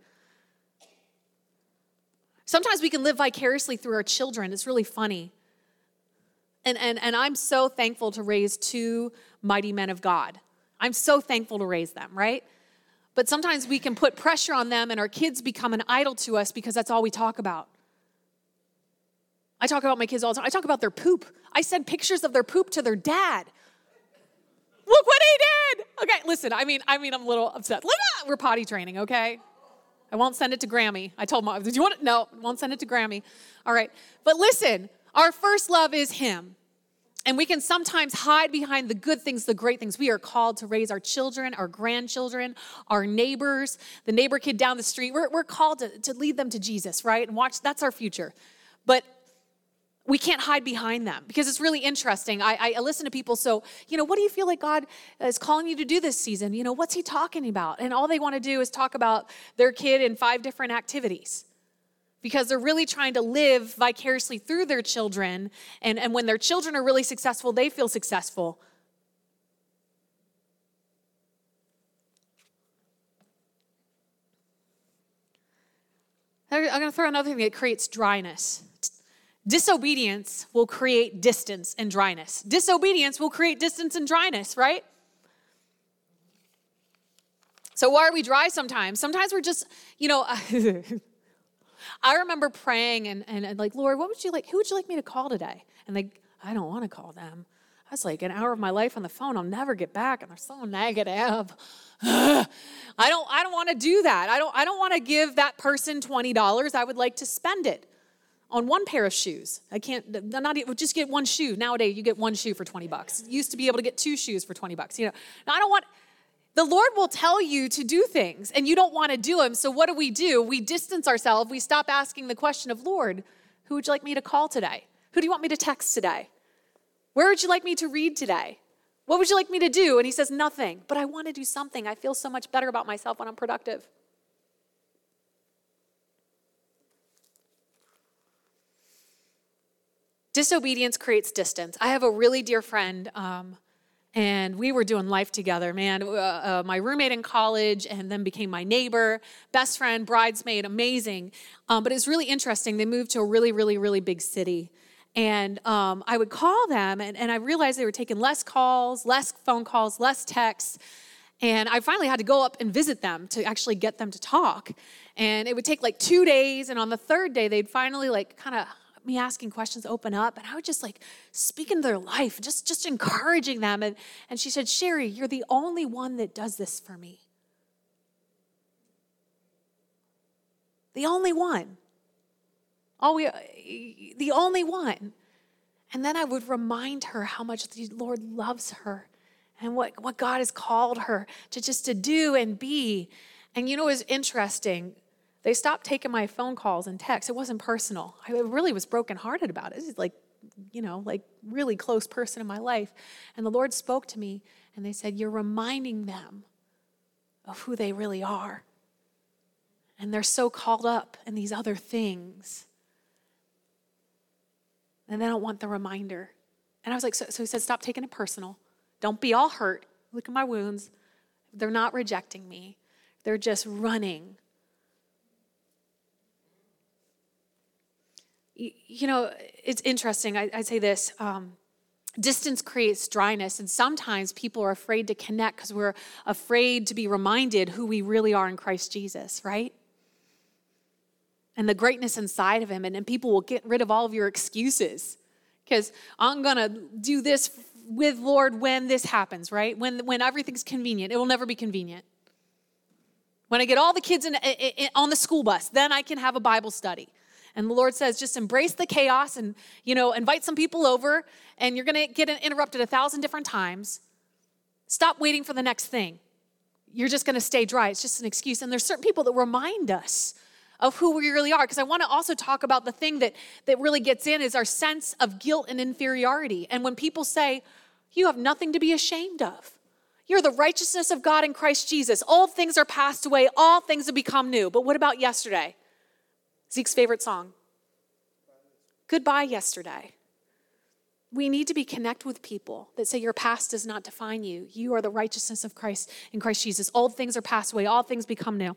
Sometimes we can live vicariously through our children. It's really funny. And, and, and I'm so thankful to raise two mighty men of God. I'm so thankful to raise them, right? But sometimes we can put pressure on them and our kids become an idol to us because that's all we talk about. I talk about my kids all the time. I talk about their poop. I send pictures of their poop to their dad. Look what he did. Okay, listen, I mean, I mean, I'm a little upset. Look at, we're potty training, okay? I won't send it to Grammy. I told Mom, did you want it? No, won't send it to Grammy. All right, but listen, our first love is him. And we can sometimes hide behind the good things, the great things. We are called to raise our children, our grandchildren, our neighbors, the neighbor kid down the street. We're, we're called to, to lead them to Jesus, right? And watch, that's our future. But we can't hide behind them because it's really interesting. I, I listen to people, so, you know, what do you feel like God is calling you to do this season? You know, what's he talking about? And all they want to do is talk about their kid in five different activities because they're really trying to live vicariously through their children. And, and when their children are really successful, they feel successful. I'm going to throw another thing that creates dryness. Disobedience will create distance and dryness. Disobedience will create distance and dryness, right? So why are we dry sometimes? Sometimes we're just, you know, I remember praying and, and, and like, Lord, what would you like, who would you like me to call today? And they, I don't want to call them. That's like an hour of my life on the phone. I'll never get back. And they're so negative. I don't, I don't want to do that. I don't, I don't want to give that person twenty dollars. I would like to spend it on one pair of shoes. I can't, not even, just get one shoe. Nowadays, you get one shoe for twenty bucks. You used to be able to get two shoes for twenty bucks. You know, now, I don't want, the Lord will tell you to do things and you don't want to do them. So what do we do? We distance ourselves. We stop asking the question of, Lord, who would you like me to call today? Who do you want me to text today? Where would you like me to read today? What would you like me to do? And he says, nothing, but I want to do something. I feel so much better about myself when I'm productive. Disobedience creates distance. I have a really dear friend, um, and we were doing life together, man. Uh, uh, my roommate in college and then became my neighbor, best friend, bridesmaid, amazing. Um, but it was really interesting. They moved to a really, really, really big city. And um, I would call them, and, and I realized they were taking less calls, less phone calls, less texts. And I finally had to go up and visit them to actually get them to talk. And it would take like two days. And on the third day, they'd finally like kind of me asking questions open up, and I would just like speak into their life, just, just encouraging them. And, and she said, Sherry, you're the only one that does this for me. The only one. All we, the only one. And then I would remind her how much the Lord loves her and what, what God has called her to just to do and be. And you know, it was interesting. They stopped taking my phone calls and texts. It wasn't personal. I really was brokenhearted about it. This is like, you know, like really close person in my life. And the Lord spoke to me and they said, you're reminding them of who they really are. And they're so caught up in these other things. And they don't want the reminder. And I was like, so, so he said, stop taking it personal. Don't be all hurt. Look at my wounds. They're not rejecting me. They're just running. You know, it's interesting. I, I'd say this. Um, distance creates dryness. And sometimes people are afraid to connect because we're afraid to be reminded who we really are in Christ Jesus, right? And the greatness inside of him. And then people will get rid of all of your excuses. Because I'm going to do this with Lord when this happens, right? When, when everything's convenient. It will never be convenient. When I get all the kids in, in, on the school bus, then I can have a Bible study. And the Lord says, just embrace the chaos and, you know, invite some people over and you're going to get interrupted a thousand different times. Stop waiting for the next thing. You're just going to stay dry. It's just an excuse. And there's certain people that remind us of who we really are. Because I want to also talk about the thing that, that really gets in is our sense of guilt and inferiority. And when people say, you have nothing to be ashamed of. You're the righteousness of God in Christ Jesus. All things are passed away. All things have become new. But what about yesterday? Zeke's favorite song. Goodbye, yesterday. We need to be connected with people that say your past does not define you. You are the righteousness of Christ in Christ Jesus. Old things are passed away. All things become new.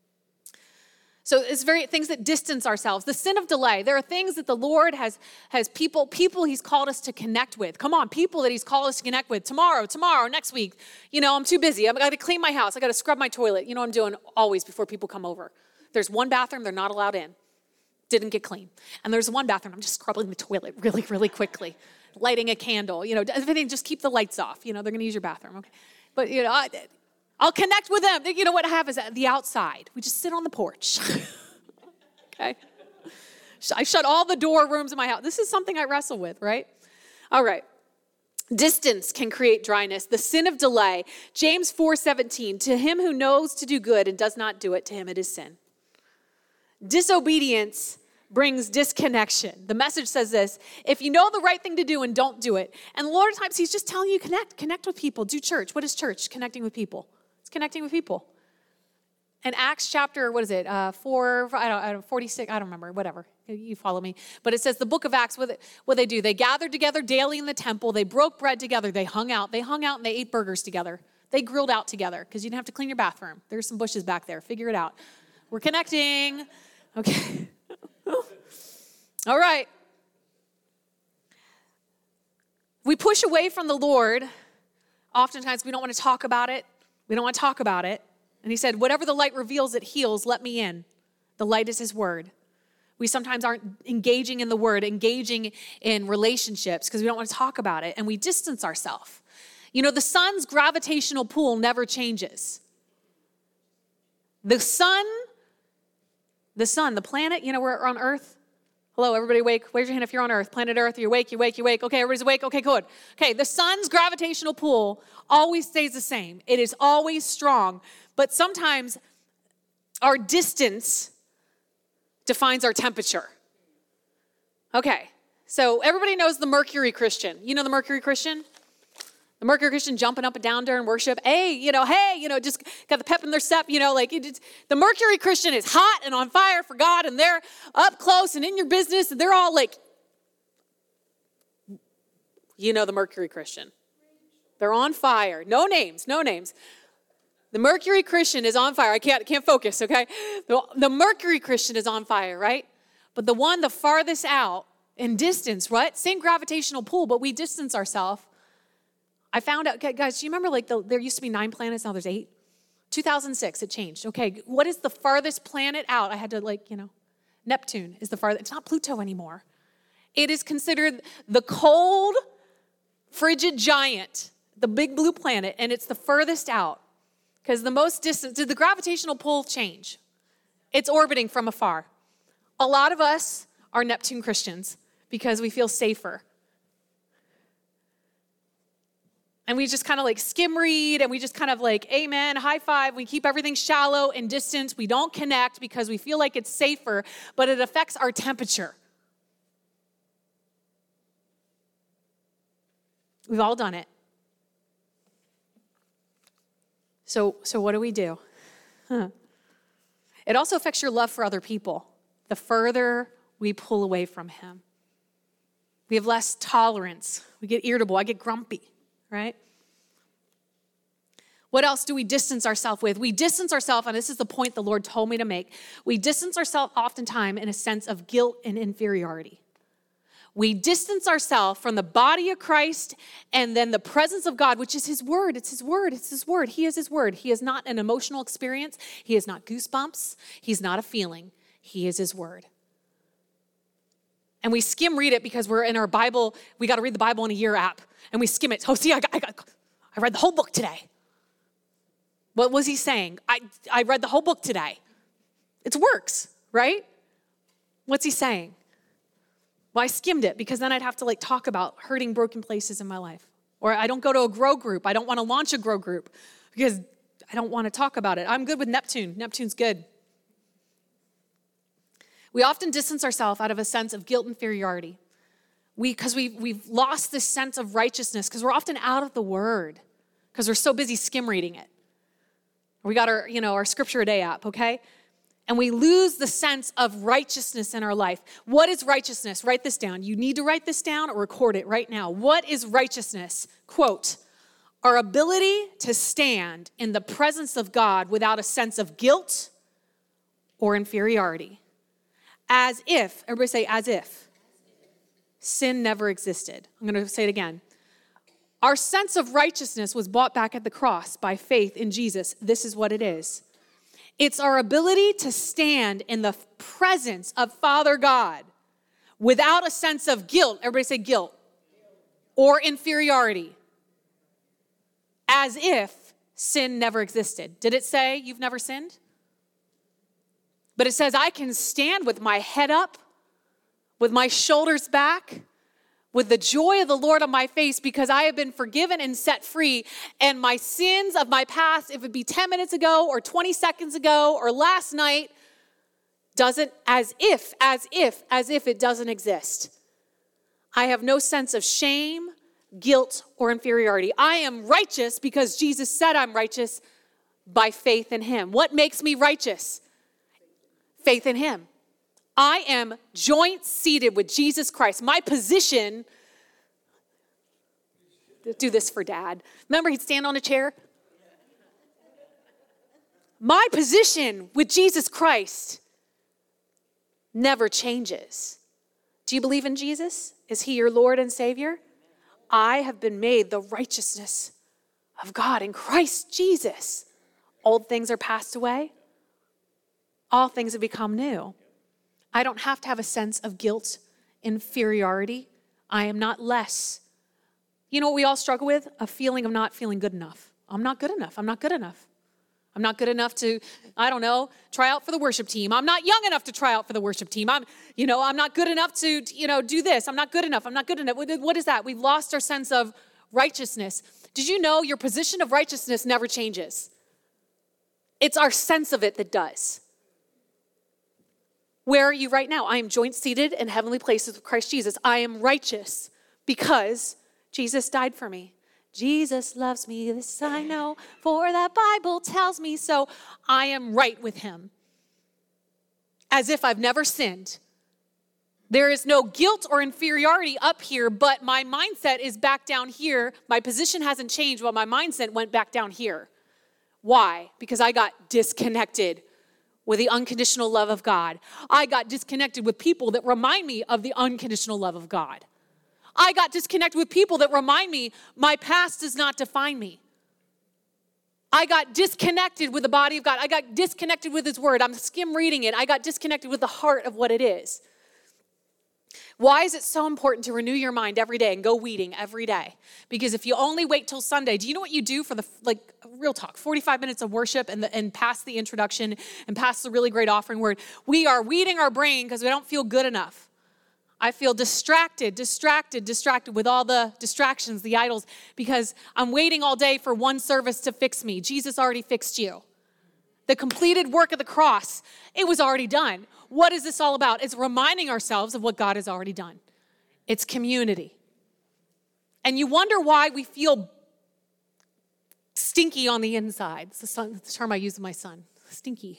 So it's very things that distance ourselves. The sin of delay. There are things that the Lord has, has people, people he's called us to connect with. Come on, people that he's called us to connect with. Tomorrow, tomorrow, next week. You know, I'm too busy. I've got to clean my house. I got to scrub my toilet. You know what I'm doing always before people come over. There's one bathroom they're not allowed in. Didn't get clean. And there's one bathroom, I'm just scrubbing the toilet really, really quickly, lighting a candle. You know, if anything, just keep the lights off. You know, they're going to use your bathroom, okay? But, you know, I, I'll connect with them. You know what I have is the outside. We just sit on the porch, okay? I shut all the door rooms in my house. This is something I wrestle with, right? All right. Distance can create dryness. The sin of delay. James four seventeen, to him who knows to do good and does not do it, to him it is sin. Disobedience brings disconnection. The message says this, if you know the right thing to do and don't do it, and a lot of times he's just telling you connect, connect with people, do church. What is church? Connecting with people. It's connecting with people. And Acts chapter, what is it, uh, four, I don't, I don't, forty-six, I don't remember, whatever, you follow me. But it says the book of Acts, what, what they do, they gathered together daily in the temple, they broke bread together, they hung out, they hung out and they ate burgers together. They grilled out together because you didn't have to clean your bathroom. There's some bushes back there, figure it out. We're connecting. Okay. All right. We push away from the Lord. Oftentimes we don't want to talk about it. We don't want to talk about it. And he said, whatever the light reveals, it heals. Let me in. The light is his word. We sometimes aren't engaging in the word, engaging in relationships because we don't want to talk about it. And we distance ourselves. You know, the sun's gravitational pull never changes. The sun, the sun, the planet, you know, we're on Earth. Hello, everybody awake? Raise your hand if you're on Earth. Planet Earth, you're awake, you're awake, you're awake. Okay, everybody's awake. Okay, good. Okay, the sun's gravitational pull always stays the same. It is always strong. But sometimes our distance defines our temperature. Okay, so everybody knows the Mercury Christian. You know the Mercury Christian? The Mercury Christian jumping up and down during worship. Hey, you know, hey, you know, just got the pep in their step, you know, like it, it's, the Mercury Christian is hot and on fire for God, and they're up close and in your business, and they're all like, you know, the Mercury Christian. They're on fire. No names, no names. The Mercury Christian is on fire. I can't, can't focus, okay? The, the Mercury Christian is on fire, right? But the one the farthest out in distance, right? Same gravitational pull, but we distance ourselves. I found out, guys, do you remember like the, there used to be nine planets, now there's eight? two thousand six, it changed. Okay, what is the farthest planet out? I had to like, you know, Neptune is the farthest. It's not Pluto anymore. It is considered the cold, frigid giant, the big blue planet, and it's the furthest out because the most distant, did the gravitational pull change? It's orbiting from afar. A lot of us are Neptune Christians because we feel safer. And we just kind of like skim read and we just kind of like, amen, high five. We keep everything shallow and distant. We don't connect because we feel like it's safer, but it affects our temperature. We've all done it. So, so what do we do? Huh. It also affects your love for other people. The further we pull away from him, we have less tolerance. We get irritable. I get grumpy. Right? What else do we distance ourselves with? We distance ourselves, and this is the point the Lord told me to make. We distance ourselves oftentimes in a sense of guilt and inferiority. We distance ourselves from the body of Christ and then the presence of God, which is his word. It's his word. It's his word. He is his word. He is not an emotional experience. He is not goosebumps. He's not a feeling. He is his word. And we skim read it because we're in our Bible. We got to read the Bible in a year app. And we skim it. Oh, see, I got, I got, I read the whole book today. What was he saying? I, I read the whole book today. It works, right? What's he saying? Well, I skimmed it because then I'd have to like talk about hurting, broken places in my life. Or I don't go to a grow group. I don't want to launch a grow group because I don't want to talk about it. I'm good with Neptune. Neptune's good. We often distance ourselves out of a sense of guilt and inferiority. We, because we, we've lost this sense of righteousness because we're often out of the word because we're so busy skim reading it. We got our, you know, our scripture a day app, okay? And we lose the sense of righteousness in our life. What is righteousness? Write this down. You need to write this down or record it right now. What is righteousness? Quote, our ability to stand in the presence of God without a sense of guilt or inferiority. As if, everybody say as if. Sin never existed. I'm going to say it again. Our sense of righteousness was bought back at the cross by faith in Jesus. This is what it is. It's our ability to stand in the presence of Father God without a sense of guilt. Everybody say guilt. Or inferiority. As if sin never existed. Did it say you've never sinned? But it says I can stand with my head up, with my shoulders back, with the joy of the Lord on my face because I have been forgiven and set free. And my sins of my past, if it be ten minutes ago or twenty seconds ago or last night, doesn't, as if, as if, as if it doesn't exist. I have no sense of shame, guilt, or inferiority. I am righteous because Jesus said I'm righteous by faith in him. What makes me righteous? Faith in him. I am joint seated with Jesus Christ. My position, do this for Dad. Remember he'd stand on a chair? My position with Jesus Christ never changes. Do you believe in Jesus? Is he your Lord and Savior? I have been made the righteousness of God in Christ Jesus. Old things are passed away. All things have become new. I don't have to have a sense of guilt, inferiority. I am not less. You know what we all struggle with? A feeling of not feeling good enough. I'm not good enough. I'm not good enough. I'm not good enough to, I don't know, try out for the worship team. I'm not young enough to try out for the worship team. I'm, you know, I'm not good enough to, you know, do this. I'm not good enough. I'm not good enough. What is that? We've lost our sense of righteousness. Did you know your position of righteousness never changes? It's our sense of it that does. Where are you right now? I am joint seated in heavenly places with Christ Jesus. I am righteous because Jesus died for me. Jesus loves me, this I know, for the Bible tells me so. I am right with him. As if I've never sinned. There is no guilt or inferiority up here, but my mindset is back down here. My position hasn't changed, but my mindset went back down here. Why? Because I got disconnected with the unconditional love of God. I got disconnected with people that remind me of the unconditional love of God. I got disconnected with people that remind me my past does not define me. I got disconnected with the body of God. I got disconnected with his word. I'm skim reading it. I got disconnected with the heart of what it is. Why is it so important to renew your mind every day and go weeding every day? Because if you only wait till Sunday, do you know what you do for the, like, real talk, forty-five minutes of worship and, the, and past the introduction and past the really great offering word? We are weeding our brain because we don't feel good enough. I feel distracted, distracted, distracted with all the distractions, the idols, because I'm waiting all day for one service to fix me. Jesus already fixed you. The completed work of the cross, it was already done. What is this all about? It's reminding ourselves of what God has already done. It's community. And you wonder why we feel stinky on the inside. It's the, son, the term I use with my son, stinky.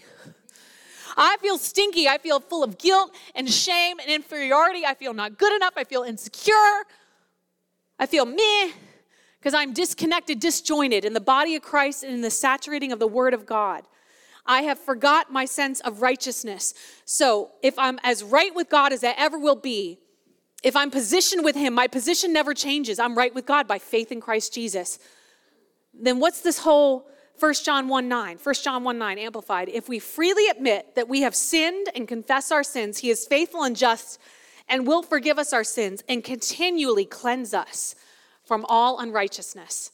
I feel stinky. I feel full of guilt and shame and inferiority. I feel not good enough. I feel insecure. I feel meh because I'm disconnected, disjointed in the body of Christ and in the saturating of the word of God. I have forgot my sense of righteousness. So if I'm as right with God as I ever will be, if I'm positioned with him, my position never changes. I'm right with God by faith in Christ Jesus. Then what's this whole First John one nine, First John one nine amplified. If we freely admit that we have sinned and confess our sins, he is faithful and just and will forgive us our sins and continually cleanse us from all unrighteousness.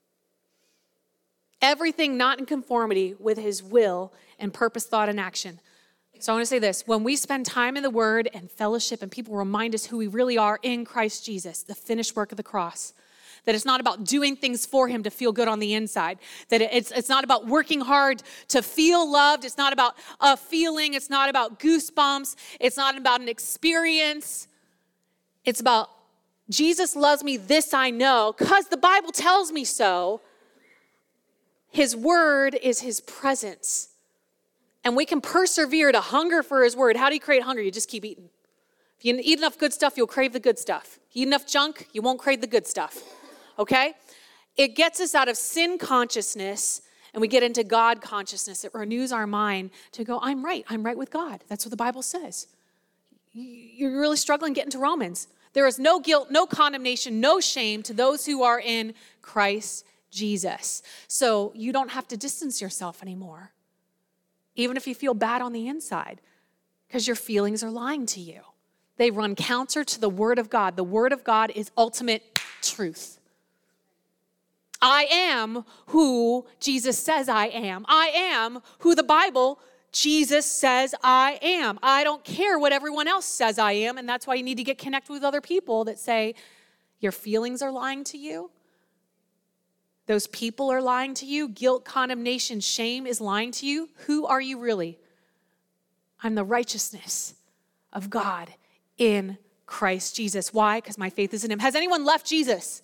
Everything not in conformity with his will and purpose, thought, and action. So I want to say this. When we spend time in the word and fellowship and people remind us who we really are in Christ Jesus, the finished work of the cross, that it's not about doing things for him to feel good on the inside. That it's, it's not about working hard to feel loved. It's not about a feeling. It's not about goosebumps. It's not about an experience. It's about Jesus loves me, this I know, because the Bible tells me so. His word is his presence. And we can persevere to hunger for his word. How do you create hunger? You just keep eating. If you eat enough good stuff, you'll crave the good stuff. If you eat enough junk, you won't crave the good stuff. Okay? It gets us out of sin consciousness and we get into God consciousness. It renews our mind to go, I'm right. I'm right with God. That's what the Bible says. You're really struggling getting to Romans. There is no guilt, no condemnation, no shame to those who are in Christ Jesus. So you don't have to distance yourself anymore, even if you feel bad on the inside, because your feelings are lying to you. They run counter to the word of God. The word of God is ultimate truth. I am who Jesus says I am. I am who the Bible, Jesus says I am. I don't care what everyone else says I am, and that's why you need to get connected with other people that say your feelings are lying to you. Those people are lying to you. Guilt, condemnation, shame is lying to you. Who are you really? I'm the righteousness of God in Christ Jesus. Why? Because my faith is in him. Has anyone left Jesus?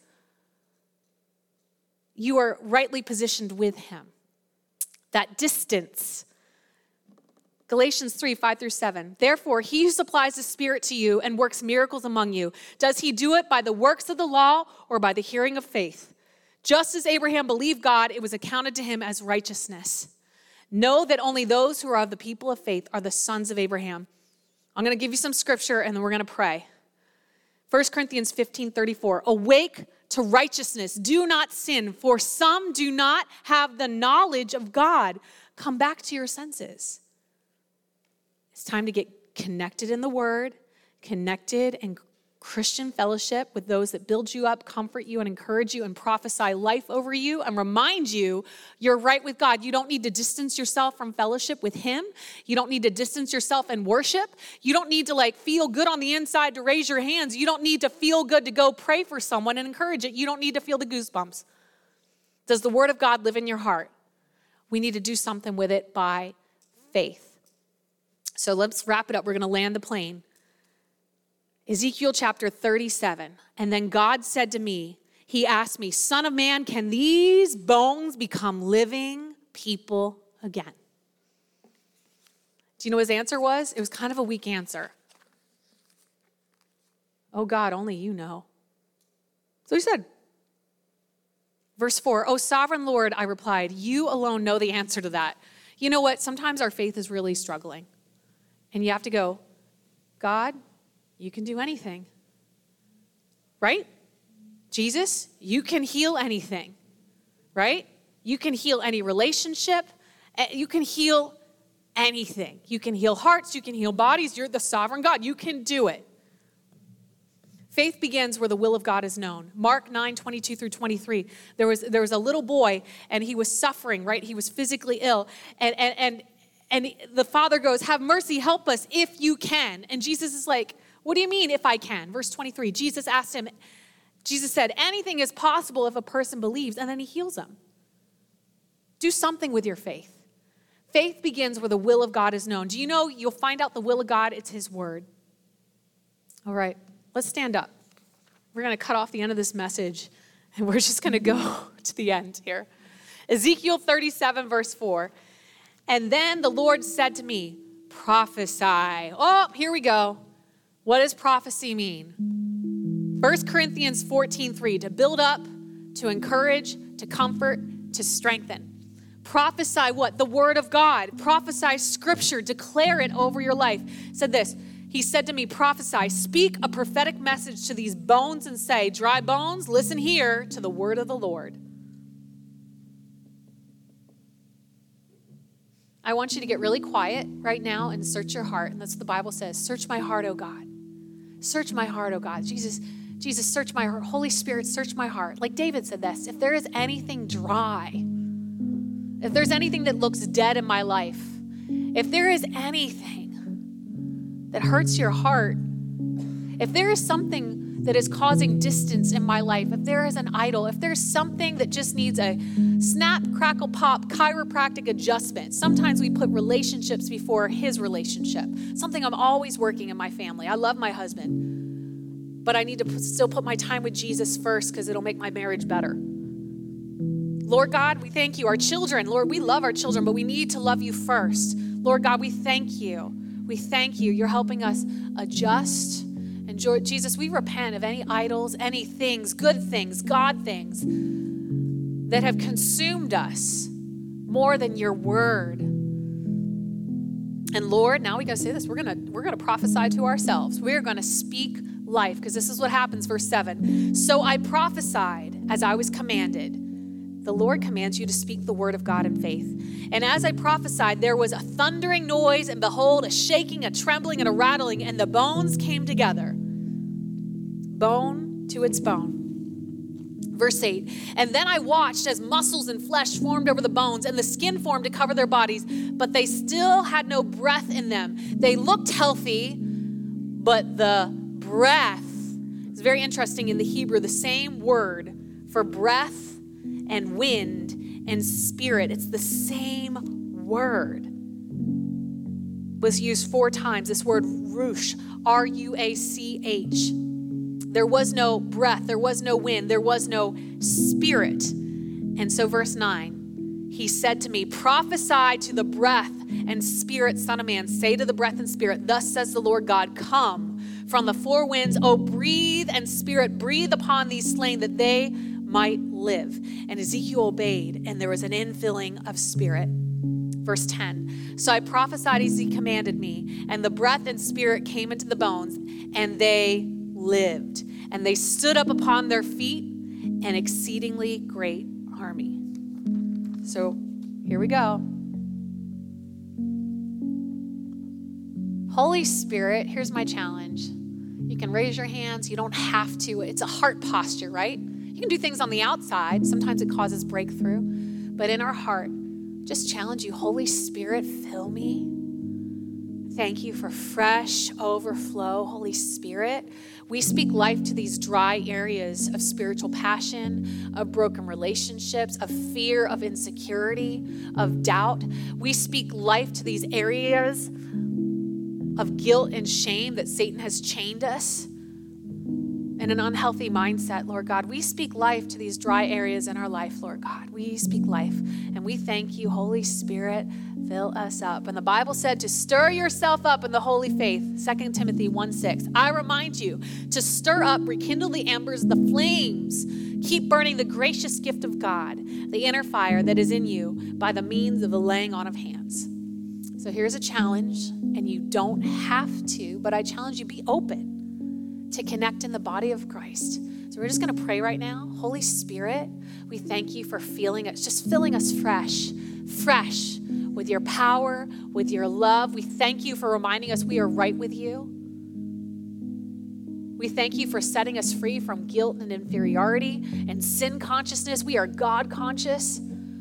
You are rightly positioned with him. That distance. Galatians three, five through seven. Therefore, he who supplies the Spirit to you and works miracles among you, does he do it by the works of the law or by the hearing of faith? Just as Abraham believed God, it was accounted to him as righteousness. Know that only those who are of the people of faith are the sons of Abraham. I'm going to give you some scripture and then we're going to pray. First Corinthians fifteen thirty-four, awake to righteousness. Do not sin, for some do not have the knowledge of God. Come back to your senses. It's time to get connected in the Word, connected in Christian fellowship with those that build you up, comfort you, and encourage you, and prophesy life over you, and remind you you're right with God. You don't need to distance yourself from fellowship with Him. You don't need to distance yourself in worship. You don't need to like feel good on the inside to raise your hands. You don't need to feel good to go pray for someone and encourage it. You don't need to feel the goosebumps. Does the Word of God live in your heart? We need to do something with it by faith. So let's wrap it up. We're going to land the plane. Ezekiel chapter thirty-seven. And then God said to me, he asked me, Son of man, can these bones become living people again? Do you know what his answer was? It was kind of a weak answer. Oh God, only you know. So he said, verse four, oh sovereign Lord, I replied, you alone know the answer to that. You know what? Sometimes our faith is really struggling. And you have to go, God, you can do anything, right? Jesus, you can heal anything, right? You can heal any relationship. You can heal anything. You can heal hearts. You can heal bodies. You're the sovereign God. You can do it. Faith begins where the will of God is known. Mark nine, twenty-two through twenty-three. There was, there was a little boy and he was suffering, right? He was physically ill. And, and, and, and the father goes, have mercy, help us if you can. And Jesus is like, what do you mean if I can? Verse twenty-three, Jesus asked him, Jesus said, anything is possible if a person believes, and then he heals them. Do something with your faith. Faith begins where the will of God is known. Do you know you'll find out the will of God? It's His word. All right, let's stand up. We're going to cut off the end of this message, and we're just going to go to the end here. Ezekiel thirty-seven, verse four. And then the Lord said to me, prophesy. Oh, here we go. What does prophecy mean? First Corinthians fourteen three, to build up, to encourage, to comfort, to strengthen. Prophesy what? The word of God. Prophesy scripture. Declare it over your life. Said this, he said to me, prophesy, speak a prophetic message to these bones and say, dry bones, listen here to the word of the Lord. I want you to get really quiet right now and search your heart. And that's what the Bible says. Search my heart, oh God. Search my heart, oh God. Jesus, Jesus, search my heart. Holy Spirit, search my heart. Like David said this, if there is anything dry, if there's anything that looks dead in my life, if there is anything that hurts your heart, if there is something that is causing distance in my life, if there is an idol, if there's something that just needs a snap, crackle, pop, chiropractic adjustment. Sometimes we put relationships before His relationship. Something I'm always working in my family. I love my husband, but I need to put, still put my time with Jesus first because it'll make my marriage better. Lord God, we thank you. Our children, Lord, we love our children, but we need to love you first. Lord God, we thank you. We thank you. You're helping us adjust. And Jesus, we repent of any idols, any things, good things, God things that have consumed us more than your word. And Lord, now we got to say this. We're going to we're going to prophesy to ourselves. We're going to speak life because this is what happens. Verse seven. So I prophesied as I was commanded. The Lord commands you to speak the word of God in faith. And as I prophesied, there was a thundering noise, and behold, a shaking, a trembling, and a rattling, and the bones came together, bone to its bone. Verse eight, and then I watched as muscles and flesh formed over the bones, and the skin formed to cover their bodies, but they still had no breath in them. They looked healthy, but the breath, it's very interesting in the Hebrew, the same word for breath and wind and spirit, it's the same word, was used four times. This word ruach, R U A C H. There was no breath, there was no wind, there was no spirit. And so verse nine, he said to me, prophesy to the breath and spirit, son of man, say to the breath and spirit, thus says the Lord God, come from the four winds, oh breathe and spirit, breathe upon these slain that they might live. And Ezekiel obeyed, and there was an infilling of spirit. Verse ten, so I prophesied as he commanded me, and the breath and spirit came into the bones, and they lived. And they stood up upon their feet, an exceedingly great army. So here we go. Holy Spirit, here's my challenge. You can raise your hands. You don't have to. It's a heart posture, right? You can do things on the outside. Sometimes it causes breakthrough. But in our heart, just challenge you, Holy Spirit, fill me. Thank you for fresh overflow, Holy Spirit. We speak life to these dry areas of spiritual passion, of broken relationships, of fear, of insecurity, of doubt. We speak life to these areas of guilt and shame that Satan has chained us in an unhealthy mindset, Lord God. We speak life to these dry areas in our life, Lord God. We speak life, and we thank you, Holy Spirit. Fill us up. And the Bible said to stir yourself up in the holy faith, Second Timothy one six. I remind you to stir up, rekindle the embers, the flames. Keep burning the gracious gift of God, the inner fire that is in you by the means of the laying on of hands. So here's a challenge, and you don't have to, but I challenge you, be open to connect in the body of Christ. So we're just going to pray right now. Holy Spirit, we thank you for feeling us, just filling us fresh, fresh with your power, with your love. We thank you for reminding us we are right with you. We thank you for setting us free from guilt and inferiority and sin consciousness. We are God conscious.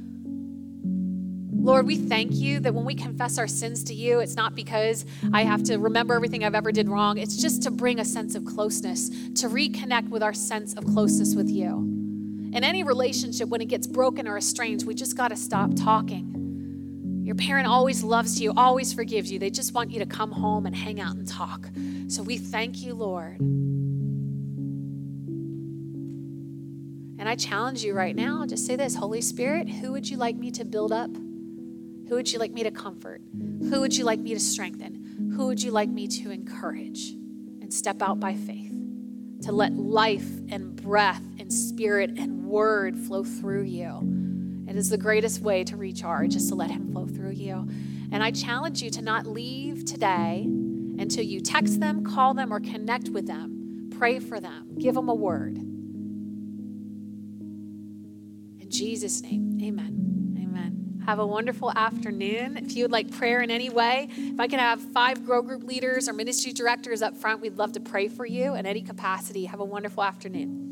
Lord, we thank you that when we confess our sins to you, it's not because I have to remember everything I've ever did wrong. It's just to bring a sense of closeness, to reconnect with our sense of closeness with you. In any relationship, when it gets broken or estranged, we just got to stop talking. Your parent always loves you, always forgives you. They just want you to come home and hang out and talk. So we thank you, Lord. And I challenge you right now, just say this, Holy Spirit, who would you like me to build up? Who would you like me to comfort? Who would you like me to strengthen? Who would you like me to encourage and step out by faith? To let life and breath and spirit and word flow through you. It is the greatest way to recharge, is to let him flow through you. And I challenge you to not leave today until you text them, call them, or connect with them. Pray for them. Give them a word. In Jesus' name, amen. Amen. Have a wonderful afternoon. If you would like prayer in any way, if I could have five grow group leaders or ministry directors up front, we'd love to pray for you in any capacity. Have a wonderful afternoon.